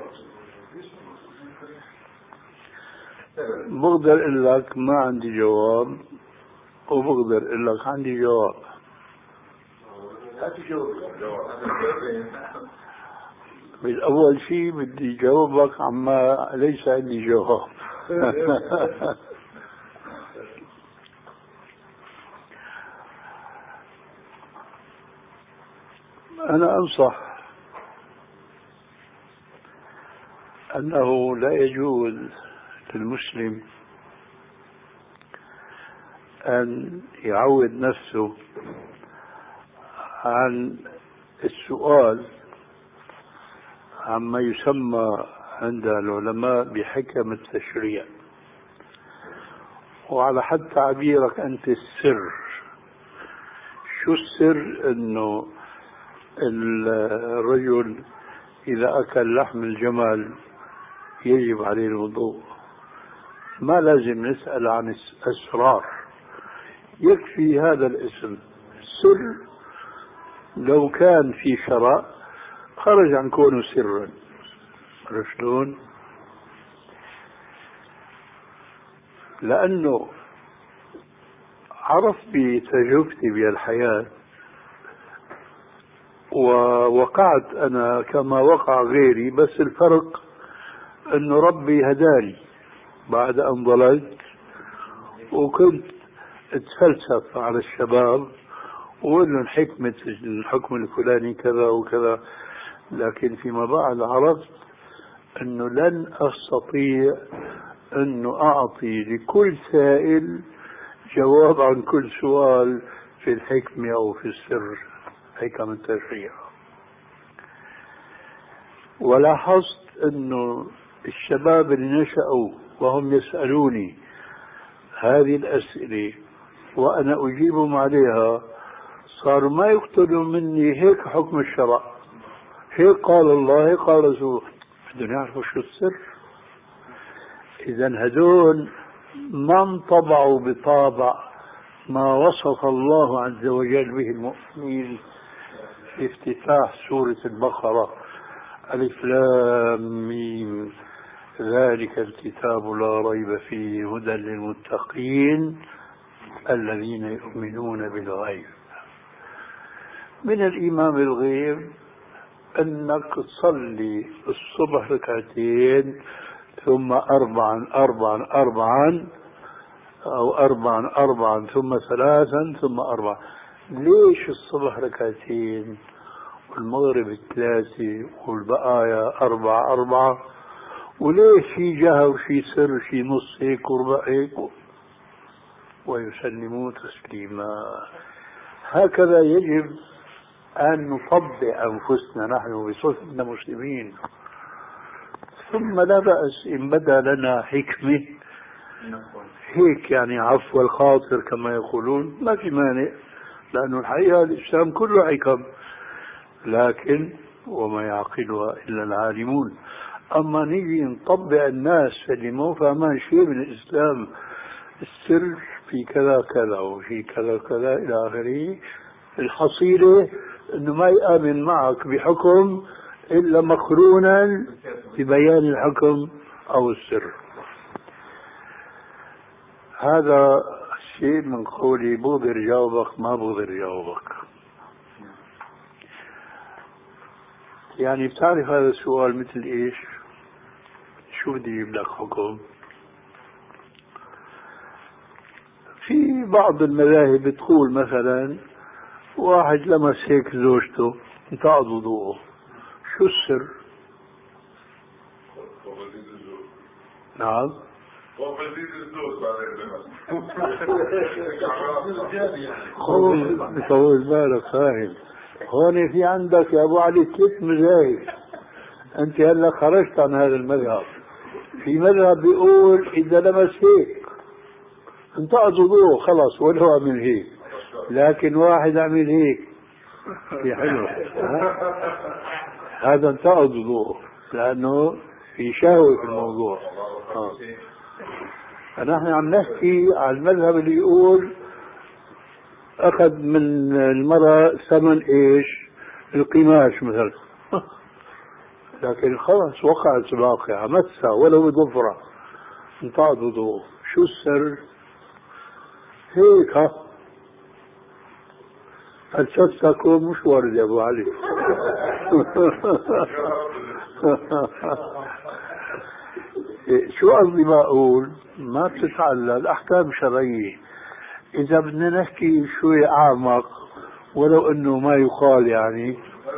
بقدر اقول لك ما عندي جواب وبقدر اقول لك عندي جواب. هاتي جواب. بالأول شيء بدي جاوبك عما ليس عندي جواب. أنا أنصح أنه لا يجوز للمسلم أن يعود نفسه عن السؤال عما يسمى عند العلماء بحكم التشريع، وعلى حد تعبيرك أنت السر. شو السر؟ أنه الرجل إذا أكل لحم الجمل يجب عليه الوضوء. ما لازم نسأل عن الأسرار، يكفي هذا الاسم. السر لو كان في شرع خرج عن كونه سرا. شلون؟ لأنه عرف بتجربتي بالحياة ووقعت أنا كما وقع غيري، بس الفرق أنه ربي هداني بعد أن ضللت وكنت اتفلسف على الشباب وقول لهم حكمة الحكم الفلاني كذا وكذا، لكن فيما بعد عرفت أنه لن أستطيع أنه أعطي لكل سائل جواب عن كل سؤال في الحكمة أو في السر حكم التشريع. ولاحظت أنه الشباب اللي نشأوا وهم يسألوني هذه الأسئلة وأنا أجيبهم عليها صاروا ما يقتلوا مني هيك حكم الشرع، هيك قال الله هيك قال رسول، بدهم يعرفوا شو السر. إذا هدول ما انطبعوا بطابع ما وصف الله عز وجل به المؤمنين في افتتاح سورة البقرة: ألف لام ميم ذلك الكتاب لا ريب فيه هدى للمتقين الذين يؤمنون بالغيب. من الإيمان بالغيب أنك تصلي الصبح ركعتين ثم أربعا أربعا أربعا أو أربعا أربعا ثم ثلاثا ثم أربعا. ليش الصبح ركعتين والمغرب ثلاثة والبقايا أربعة أربعة؟ وليش في جهة وفي سر وفي نص هيك وربع هيك؟ ويسلموا تسليما. هكذا يجب أن نطبع أنفسنا نحن بصفتنا مسلمين. ثم لا بأس إن بدا لنا حكمة هيك يعني عفو الخاطر كما يقولون، ما في مانع، لأنه الحقيقة الإسلام كله حكم، لكن وما يعقلها إلا العالمون. أما نيجي نطبع الناس اللي مو فاهمان شيء من الإسلام، السر في كذا كذا وفي كذا كذا إلى آخره، الحصيلة أنه ما يآمن معك بحكم إلا مقرونا ببيان الحكم أو السر. هذا شيء من قولي بقدر جاوبك ما بقدر جاوبك. يعني بتعرف هذا السؤال مثل إيش؟ شو بدي يجيب لك حكم؟ في بعض المذاهب بتقول مثلا واحد لمس هيك زوجته انتقض وضوءه، شو السر؟ نعم طول بالك فاهم. هون في عندك يا ابو علي ثلاث مذاهب، أنت هلا خرجت عن هذا المذهب. في مذهب بيقول إذا لمس هيك انتقض وضوءه خلص ولو عمل هيك، لكن واحد عمل هيك في حلو هذا انتقض وضوءه لأنه في شهوة في الموضوع. آه. فنحن عم نحكي عن المذهب اللي يقول أخذ من المرأة ثمن إيش؟ القماش مثلا، لكن خلاص وقعت الواقعة مسها ولو بضفرة انتقض وضوءه. شو السر؟ هيك ها فلسفتكم مش وارد يا ابو علي. شو قصدي ما اقول؟ ما بتتعلق الاحكام شرعيه. اذا بدنا نحكي شوي اعمق ولو انه ما يقال يعني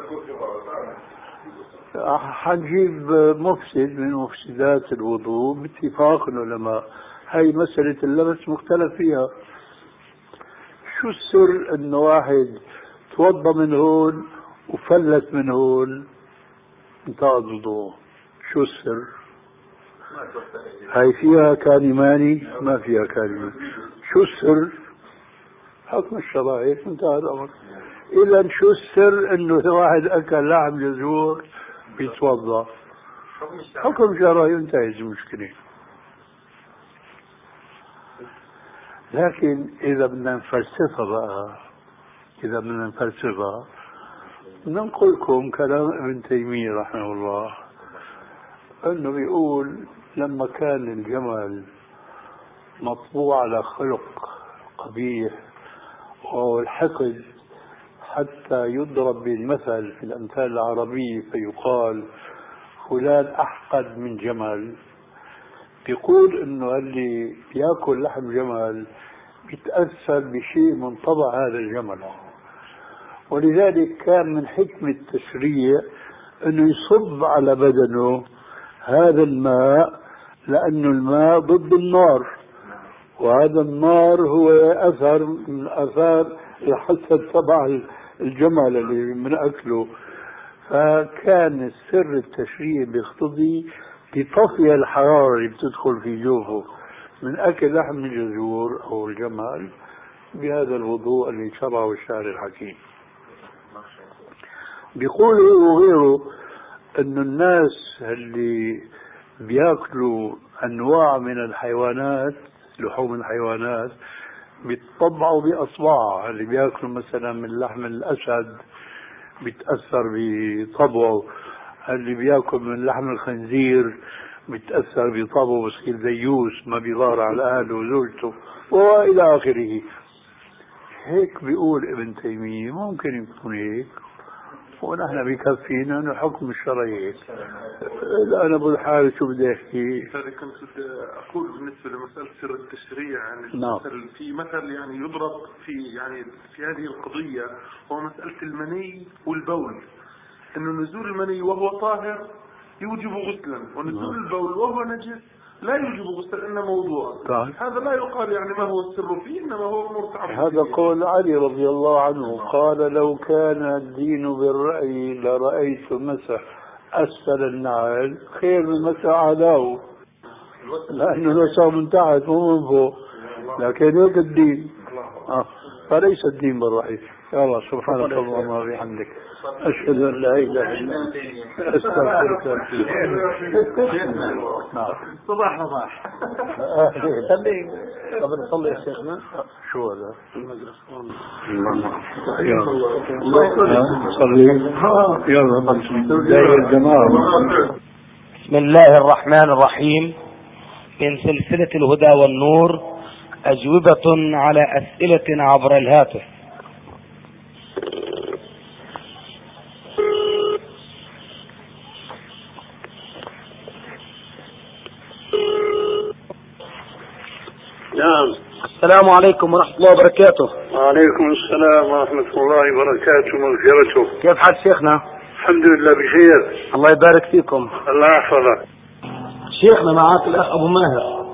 حنجيب مفسد من مفسدات الوضوء باتفاق العلماء. هاي مسألة اللمس مختلف فيها. شو السر انه واحد توضى من هون وفلت من هون انتقض وضوءه؟ شو السر؟ هاي فيها كلماني؟ ما فيها كلماني. شو السر؟ حكم الشرائع انتهى الامر. اذا شو السر انه واحد اكل لحم جزور بيتوضا؟ حكم شرعي انتهت المشكله. لكن إذا بدنا نفلسفها بقى إذا بدنا نفلسفها ننقل لكم كلام ابن تيمية رحمه الله، أنه بيقول لما كان الجمل مطبوع على خلق قبيح والحقد حتى يضرب بالمثل في الأمثال العربية فيقال فلان أحقد من جمل، بيقول انه اللي بياكل لحم جمل بيتاثر بشيء من طبع هذا الجمل، ولذلك كان من حكمة التشريع انه يصب على بدنه هذا الماء، لانه الماء ضد النار، وهذا النار هو اثر من اثار الحسد تبع الجمل اللي من اكله. فكان السر التشريع بيقتضي بطفي الحرارة اللي بتدخل في جوفه من أكل لحم الجزور أو الجمل بهذا الوضوء اللي شرعه الشاعر الحكيم. بيقولوا وغيره أن الناس اللي بياكلوا أنواع من الحيوانات لحوم الحيوانات بيطبعوا بأصبعها، اللي بياكلوا مثلا من لحم الأسد بيتأثر بطبعه، اللي بياكل من لحم الخنزير بيتأثر بطبعه بصير ديوس ما بيغار على أهله وزوجته وإلى آخره. هيك بيقول ابن تيمية ممكن يكون هيك، ونحن بكفينا انه حكم الشرعي هيك. الآن أبو الحارث شو بدي أحكي؟ هذا كنت أقول بالنسبة لمسألة سر التشريع، يعني نعم. مثل في مثل يعني يضرب في يعني في هذه القضية هو مسألة المني والبول، انه نزول المني وهو طاهر يوجب غسلا، ونزول البول وهو نجس لا يوجب غسلا انما وضوءا. هذا لا يقال يعني ما هو السر فيه، انما هو امور تعبديه. هذا قول علي رضي الله عنه، قال لو كان الدين بالرأي لرأيت مسح اسفل النعل خير من مسح اعلاه، لانه مسح من تحت مو من فوق، لكن هيك الدين. آه. فليس الدين بالرأي. يا الله سبحانك اللهم وبحمدك أشهد أن لا إله إلا أنت أستغفرك وأتوب إليك. نعم. صباح صباح. خلي قبل نصلي يا شيخنا. شو هذا؟ صلي. يلا يا الجماعة. بسم الله الرحمن الرحيم. من سلسلة الهدى والنور أجوبة على أسئلة عبر الهاتف. نعم. السلام عليكم ورحمة الله وبركاته. وعليكم السلام ورحمة الله وبركاته ومغفرته. كيف حال شيخنا؟ الحمد لله بخير. الله يبارك فيكم. الله يحفظك. شيخنا معاك الأخ أبو ماهر.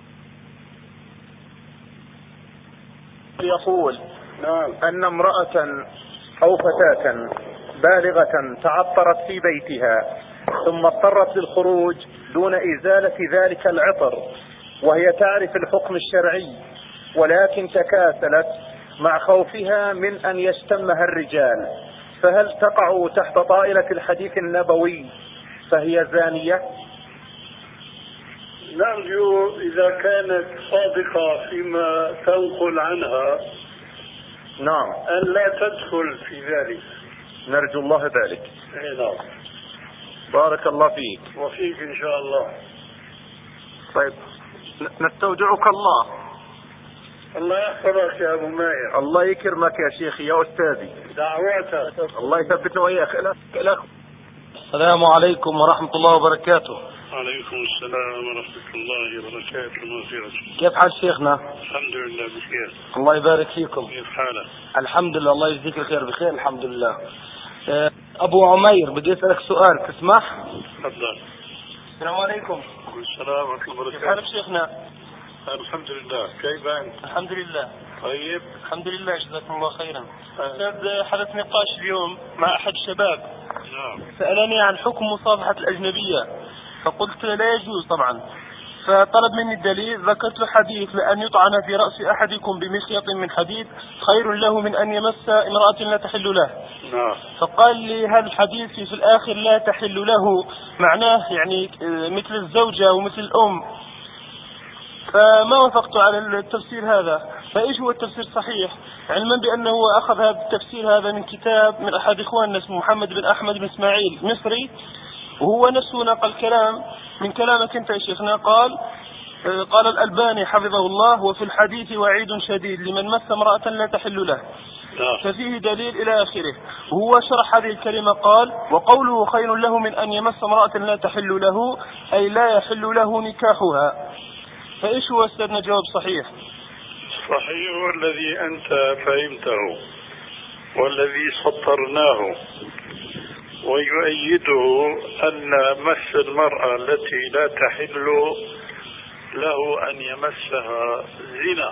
يقول نعم. أن امرأة أو فتاة بالغة تعطرت في بيتها ثم اضطرت للخروج دون إزالة ذلك العطر وهي تعرف الحكم الشرعي، ولكن تكاسلت مع خوفها من أن يشتمها الرجال، فهل تقع تحت طائلة الحديث النبوي فهي زانية؟ نرجو إذا كانت صادقة فيما تنقل عنها نعم أن لا تدخل في ذلك، نرجو الله ذلك. نعم. بارك الله فيك. وفيك إن شاء الله. طيب نستودعك الله. الله يحفظك يا أبو ماهر. الله يكرمك يا شيخي يا أستاذي. دعواتك. الله يثبتنا وإياك. السلام عليكم ورحمة الله وبركاته. عليكم السلام ورحمة الله وبركاته. كيف حال شيخنا؟ الحمد لله بخير. الله يبارك فيكم. كيف حالك؟ الحمد لله الله يجزيك الخير بخير الحمد لله. أبو عمير بدي أسألك سؤال تسمح؟ تفضل. السلام عليكم. السلام ورحمة الله وبركاته. كيف حالك شيخنا؟ الحمد لله. كيف أنت؟ الحمد لله. طيب. الحمد لله جزاكم الله خيرا. أستاذ حدث نقاش اليوم مع أحد الشباب. نعم. سألني عن حكم مصافحة الأجنبية فقلت لا يجوز طبعا، فطلب مني الدليل، ذكرت له حديث لأن يطعن في رأس أحدكم بمخيط من حديد خير له من أن يمس امرأة لا تحل له. نعم. فقال لي هذا الحديث في الآخر لا تحل له معناه يعني مثل الزوجة ومثل الأم، فما وافقت على التفسير هذا، فإيش هو التفسير الصحيح؟ علما بأنه أخذ هذا التفسير هذا من كتاب من أحد إخواننا اسمه محمد بن أحمد بن إسماعيل مصري، وهو نفسه نقل كلام من كلامك أنت يا شيخنا. قال قال الألباني حفظه الله وفي الحديث وعيد شديد لمن مس امرأة لا تحل له، ففيه دليل إلى آخره. وهو شرح هذه الكلمة قال وقوله خير له من أن يمس امرأة لا تحل له أي لا يحل له نكاحها. فإيش هو أستاذنا جواب صحيح؟ صحيح والذي أنت فهمته والذي سطرناه، ويؤيده أن مس المرأة التي لا تحل له أن يمسها زنا،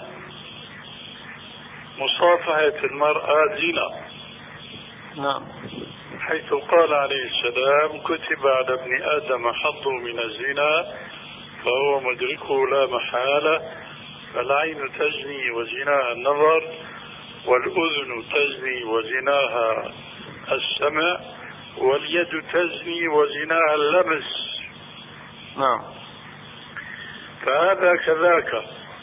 مصافحة المرأة زنا. نعم. حيث قال عليه السلام كتب على ابن آدم حظه من الزنا فهو مدركه لا محالة، فالعين تزني وزناها النظر، والأذن تزني وزناها السمع، واليد تزني وزناها اللمس. نعم. فهذا كذاك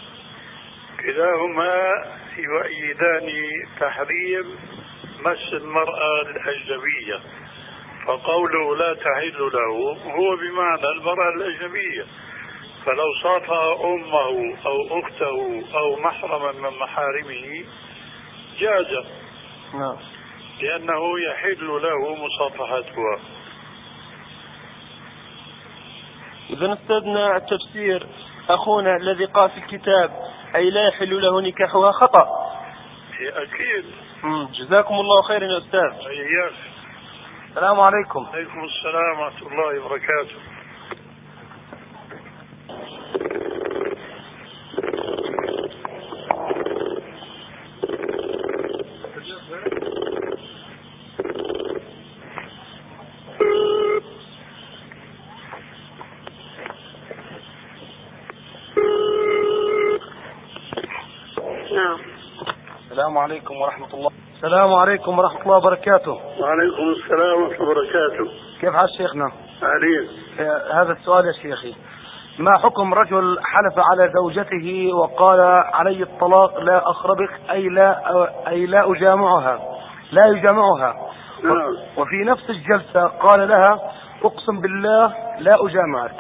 كلاهما يؤيدان تحريم مس المرأة الأجنبية، فقوله لا تحل له هو بمعنى المرأة الأجنبية، فلو صافها أمه أو أخته أو محرما من محارمه جاز. نعم. لأنه يحل له مصافحتها. إذا استاذنا التفسير أخونا الذي قال في الكتاب أي لا يحل له نكاحها خطأ. أكيد. جزاكم الله خيرا يا أستاذ. إياك. السلام عليكم. عليكم السلام ورحمة الله وبركاته. السلام عليكم ورحمة الله. السلام عليكم ورحمة الله وبركاته. وعليكم السلام ورحمة الله وبركاته. كيف حال شيخنا؟ عليم. هذا السؤال يا شيخي، ما حكم رجل حلف على زوجته وقال علي الطلاق لا أخربك أي لا أي لا أجامعها لا يجامعها نعم. وفي نفس الجلسة قال لها أقسم بالله لا أجامعك،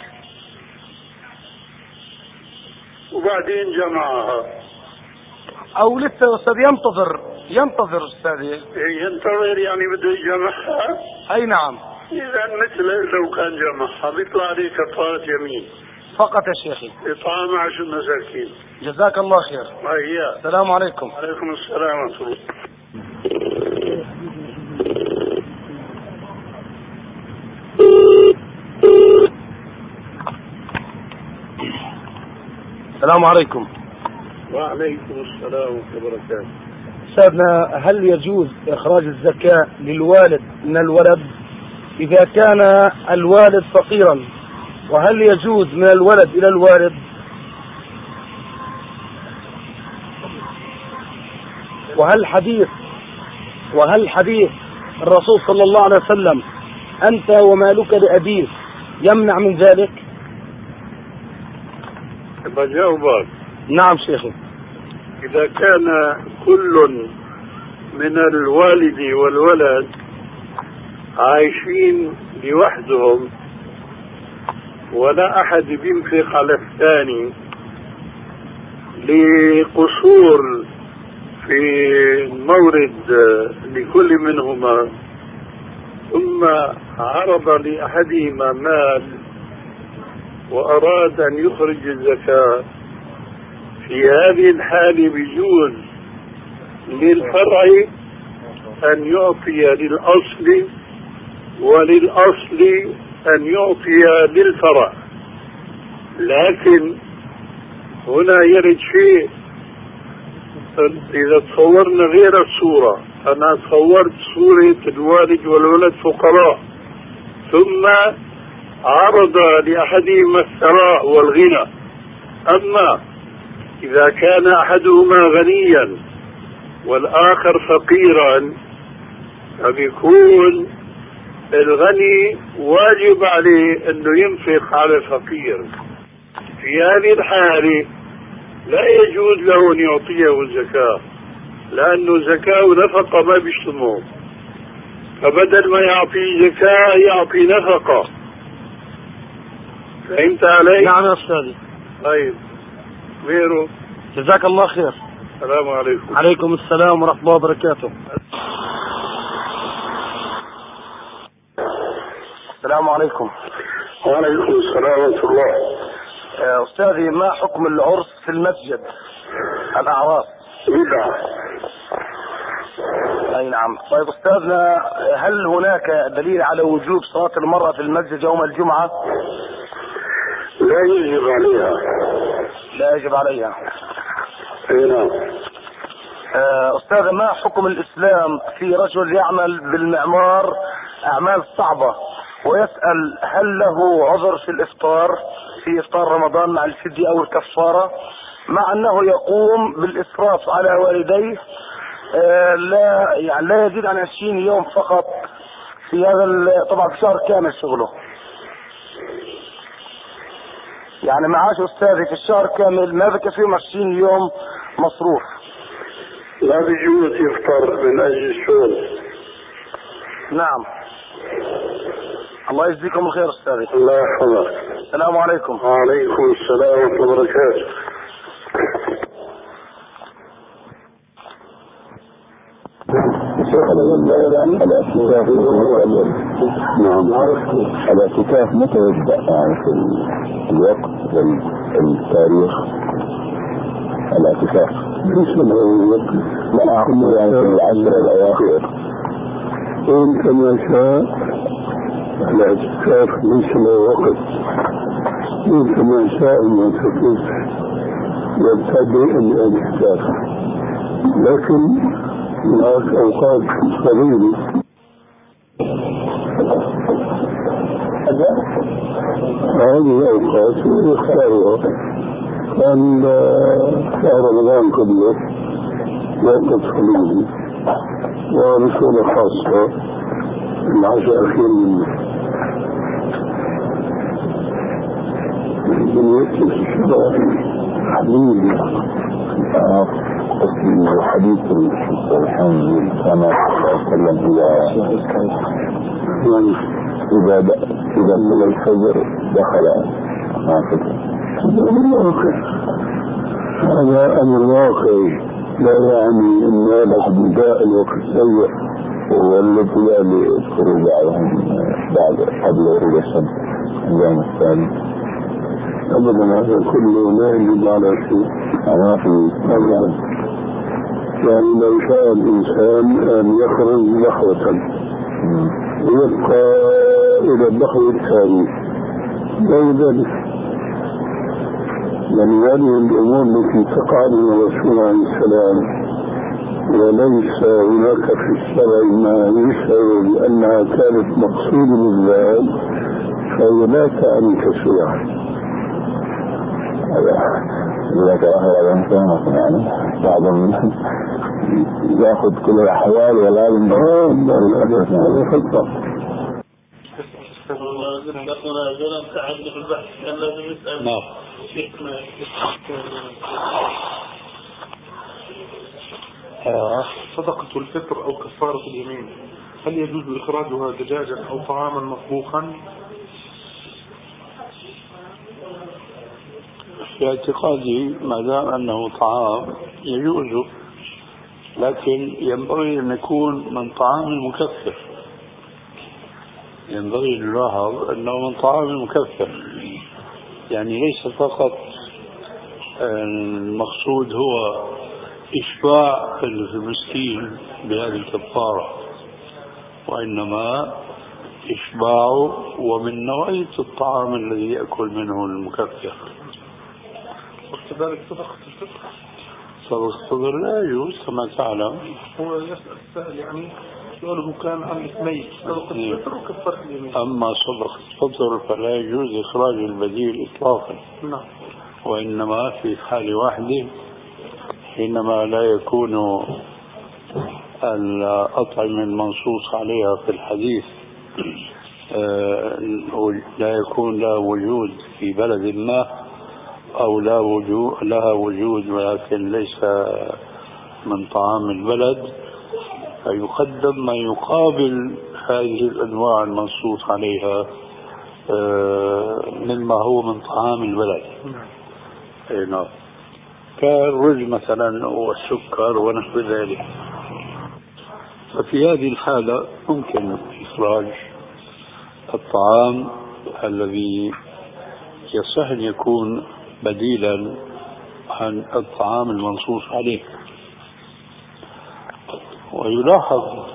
وبعدين جمعها أو لسه أستاذ ينتظر ينتظر أستاذي ينتظر يعني بده يجمعها. أي نعم. إذا مثل لو كان جمعها بيطلع عليه كفارة يمين فقط يا شيخي، إطعام عشر مساكين. جزاك الله خير. وإياه. السلام عليكم. عليكم السلام ورحمة الله. السلام عليكم. وعليكم السلام ورحمة الله وبركاته. سيدنا هل يجوز إخراج الزكاة للوالد من الولد إذا كان الوالد فقيرا، وهل يجوز من الولد إلى الوالد؟ وهل حديث وهل حديث الرسول صلى الله عليه وسلم أنت ومالك لأبيك يمنع من ذلك؟ بجاوبك. نعم شيخي. إذا كان كل من الوالد والولد عايشين لوحدهم ولا أحد بينفق على الثاني لقصور في مورد لكل منهما، ثم عرض لأحدهما مال وأراد أن يخرج الزكاة، في هذه الحالة بيجوز للفرع أن يعطي للأصل وللأصل أن يعطي للفرع. لكن هنا يرد شيء، إذا تصورنا غير الصورة، أنا تصورت صورة الوالد والولد فقراء ثم عرض لأحدهما الثراء والغنى، أما إذا كان أحدهما غنيا والآخر فقيرا فبيكون الغني واجب عليه أنه ينفق على الفقير. في هذه الحالة لا يجوز له أن يعطيه الزكاة، لأنه زكاة ونفقة ما بيجتمعوا، فبدل ما يعطي زكاة يعطي نفقة. فهمت علي؟ نعم يا أستاذي. طيب غيره. جزاك الله خير. السلام عليكم. عليكم السلام ورحمة الله وبركاته. السلام عليكم. وعليكم السلام ورحمة الله. أستاذي، ما حكم العرس في المسجد؟ الأعراس بدعة. أي نعم. طيب أستاذنا، هل هناك دليل على وجوب صلاة المرأة في المسجد يوم الجمعة؟ لا يجب عليها. لا يجب عليها. أي نعم. أستاذ، ما حكم الإسلام في رجل يعمل بالمعمار أعمال صعبة ويسأل هل له عذر في الإفطار في إفطار رمضان مع الفدية أو الكفارة، مع أنه يقوم بالإسراف على والديه لا يعني لا يزيد عن عشرين يوم فقط في هذا طبعا في شهر كامل شغله، يعني معاش أستاذي في الشهر كامل ما بكفي فيهم عشرين يوم مصروف. لا بيجوز يفطر من أجل الشغل. نعم. الله يجزيكم الخير أستاذي. الله يحفظك. السلام عليكم. وعليكم السلام ورحمة الله وبركاته. نعم. الاعتكاف متى يبدأ؟ يعني في الوقت والتاريخ الاعتكاف بالنسبة للوقت لا كله يعني في العشر الأواخر. إن كما شاء الاعتكاف ليس له وقت، إن كما شاء المعتكف يبتدئ الاعتكاف، لكن هناك أوقات طويلة. هذه الأوقات يختارها، كان شهر رمضان كله وقت طويل، ورسولة خاصة العشر الأخير منه بالنسبة للشباب حبيبي الحديث الحين كما وسلم إلى إذا إذا طلع الفجر دخل نافذة. هذا أمر واقعي، لا يعني أن هذا ابتداء الوقت سيء والتي للخروج عليهم بعد قبل ورود الشمس اليوم الثاني. أبدا هذا كله لا يجب على شيء. أنا في أبدا، يعني لو شاء الإنسان أن يخرج لحظة ويبقى إلى اللحظة الثاني غير ذلك، يعني هذه الأمور التي تقع من الرسول عليه السلام وليس هناك في الشرع ما يشعر بأنها كانت مقصودة بالذات فهناك أن تشرع. لذلك هذا إنسان يعني بعضهم يأخذ كل الأحوال ولا ينبغي هذا خطأ. صدقة الفطر أو كفارة اليمين هل يجوز إخراجها دجاجا أو طعاما مطبوخا؟ في اعتقادي ما دام أنه طعام يجوز، لكن ينبغي أن يكون من طعام المكفر. ينبغي أن نلاحظ أنه من طعام المكفر، يعني ليس فقط المقصود هو إشباع المسكين بهذه الكفارة، وإنما إشباعه ومن نوعية الطعام الذي يأكل منه المكفر. وكذلك صدقة الفطر صدقة الفطر لا يجوز كما تعلم. هو يسأل السائل يعني سؤاله كان عن اثنين، صدقة الفطر وكفارة اليمين. أما صدقة الفطر فلا يجوز إخراج البديل إطلاقا. نعم. وإنما في حال واحدة حينما لا يكون الأطعمة المنصوص عليها في الحديث لا يكون لها وجود في بلد ما، أو لا وجود لها وجود ولكن ليس من طعام البلد، فيقدم ما يقابل هذه الأنواع المنصوص عليها مما هو من طعام البلد. نعم. كالرز مثلا والسكر ونحو ذلك. ففي هذه الحالة ممكن إخراج الطعام الذي يصح أن يكون بديلا عن الطعام المنصوص عليه. ويلاحظ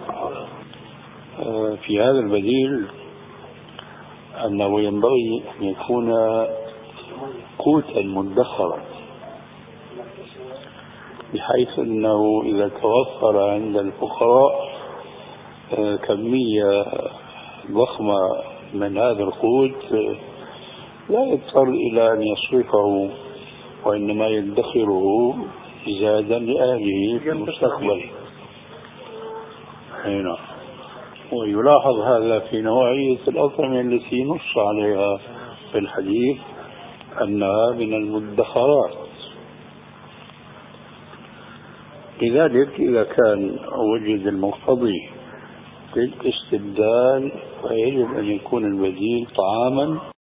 في هذا البديل أنه ينبغي أن يكون قوتا مدخرا، بحيث أنه إذا توفر عند الفقراء كمية ضخمة من هذا القوت لا يضطر إلى أن يصرفه، وإنما يدخره زادا لأهله في المستقبل. هنا ويلاحظ هذا في نوعية الأطعمة التي نص عليها في الحديث أنها من المدخرات. لذلك إذا كان وجد المقتضي للاستبدال فيجب أن يكون البديل طعاما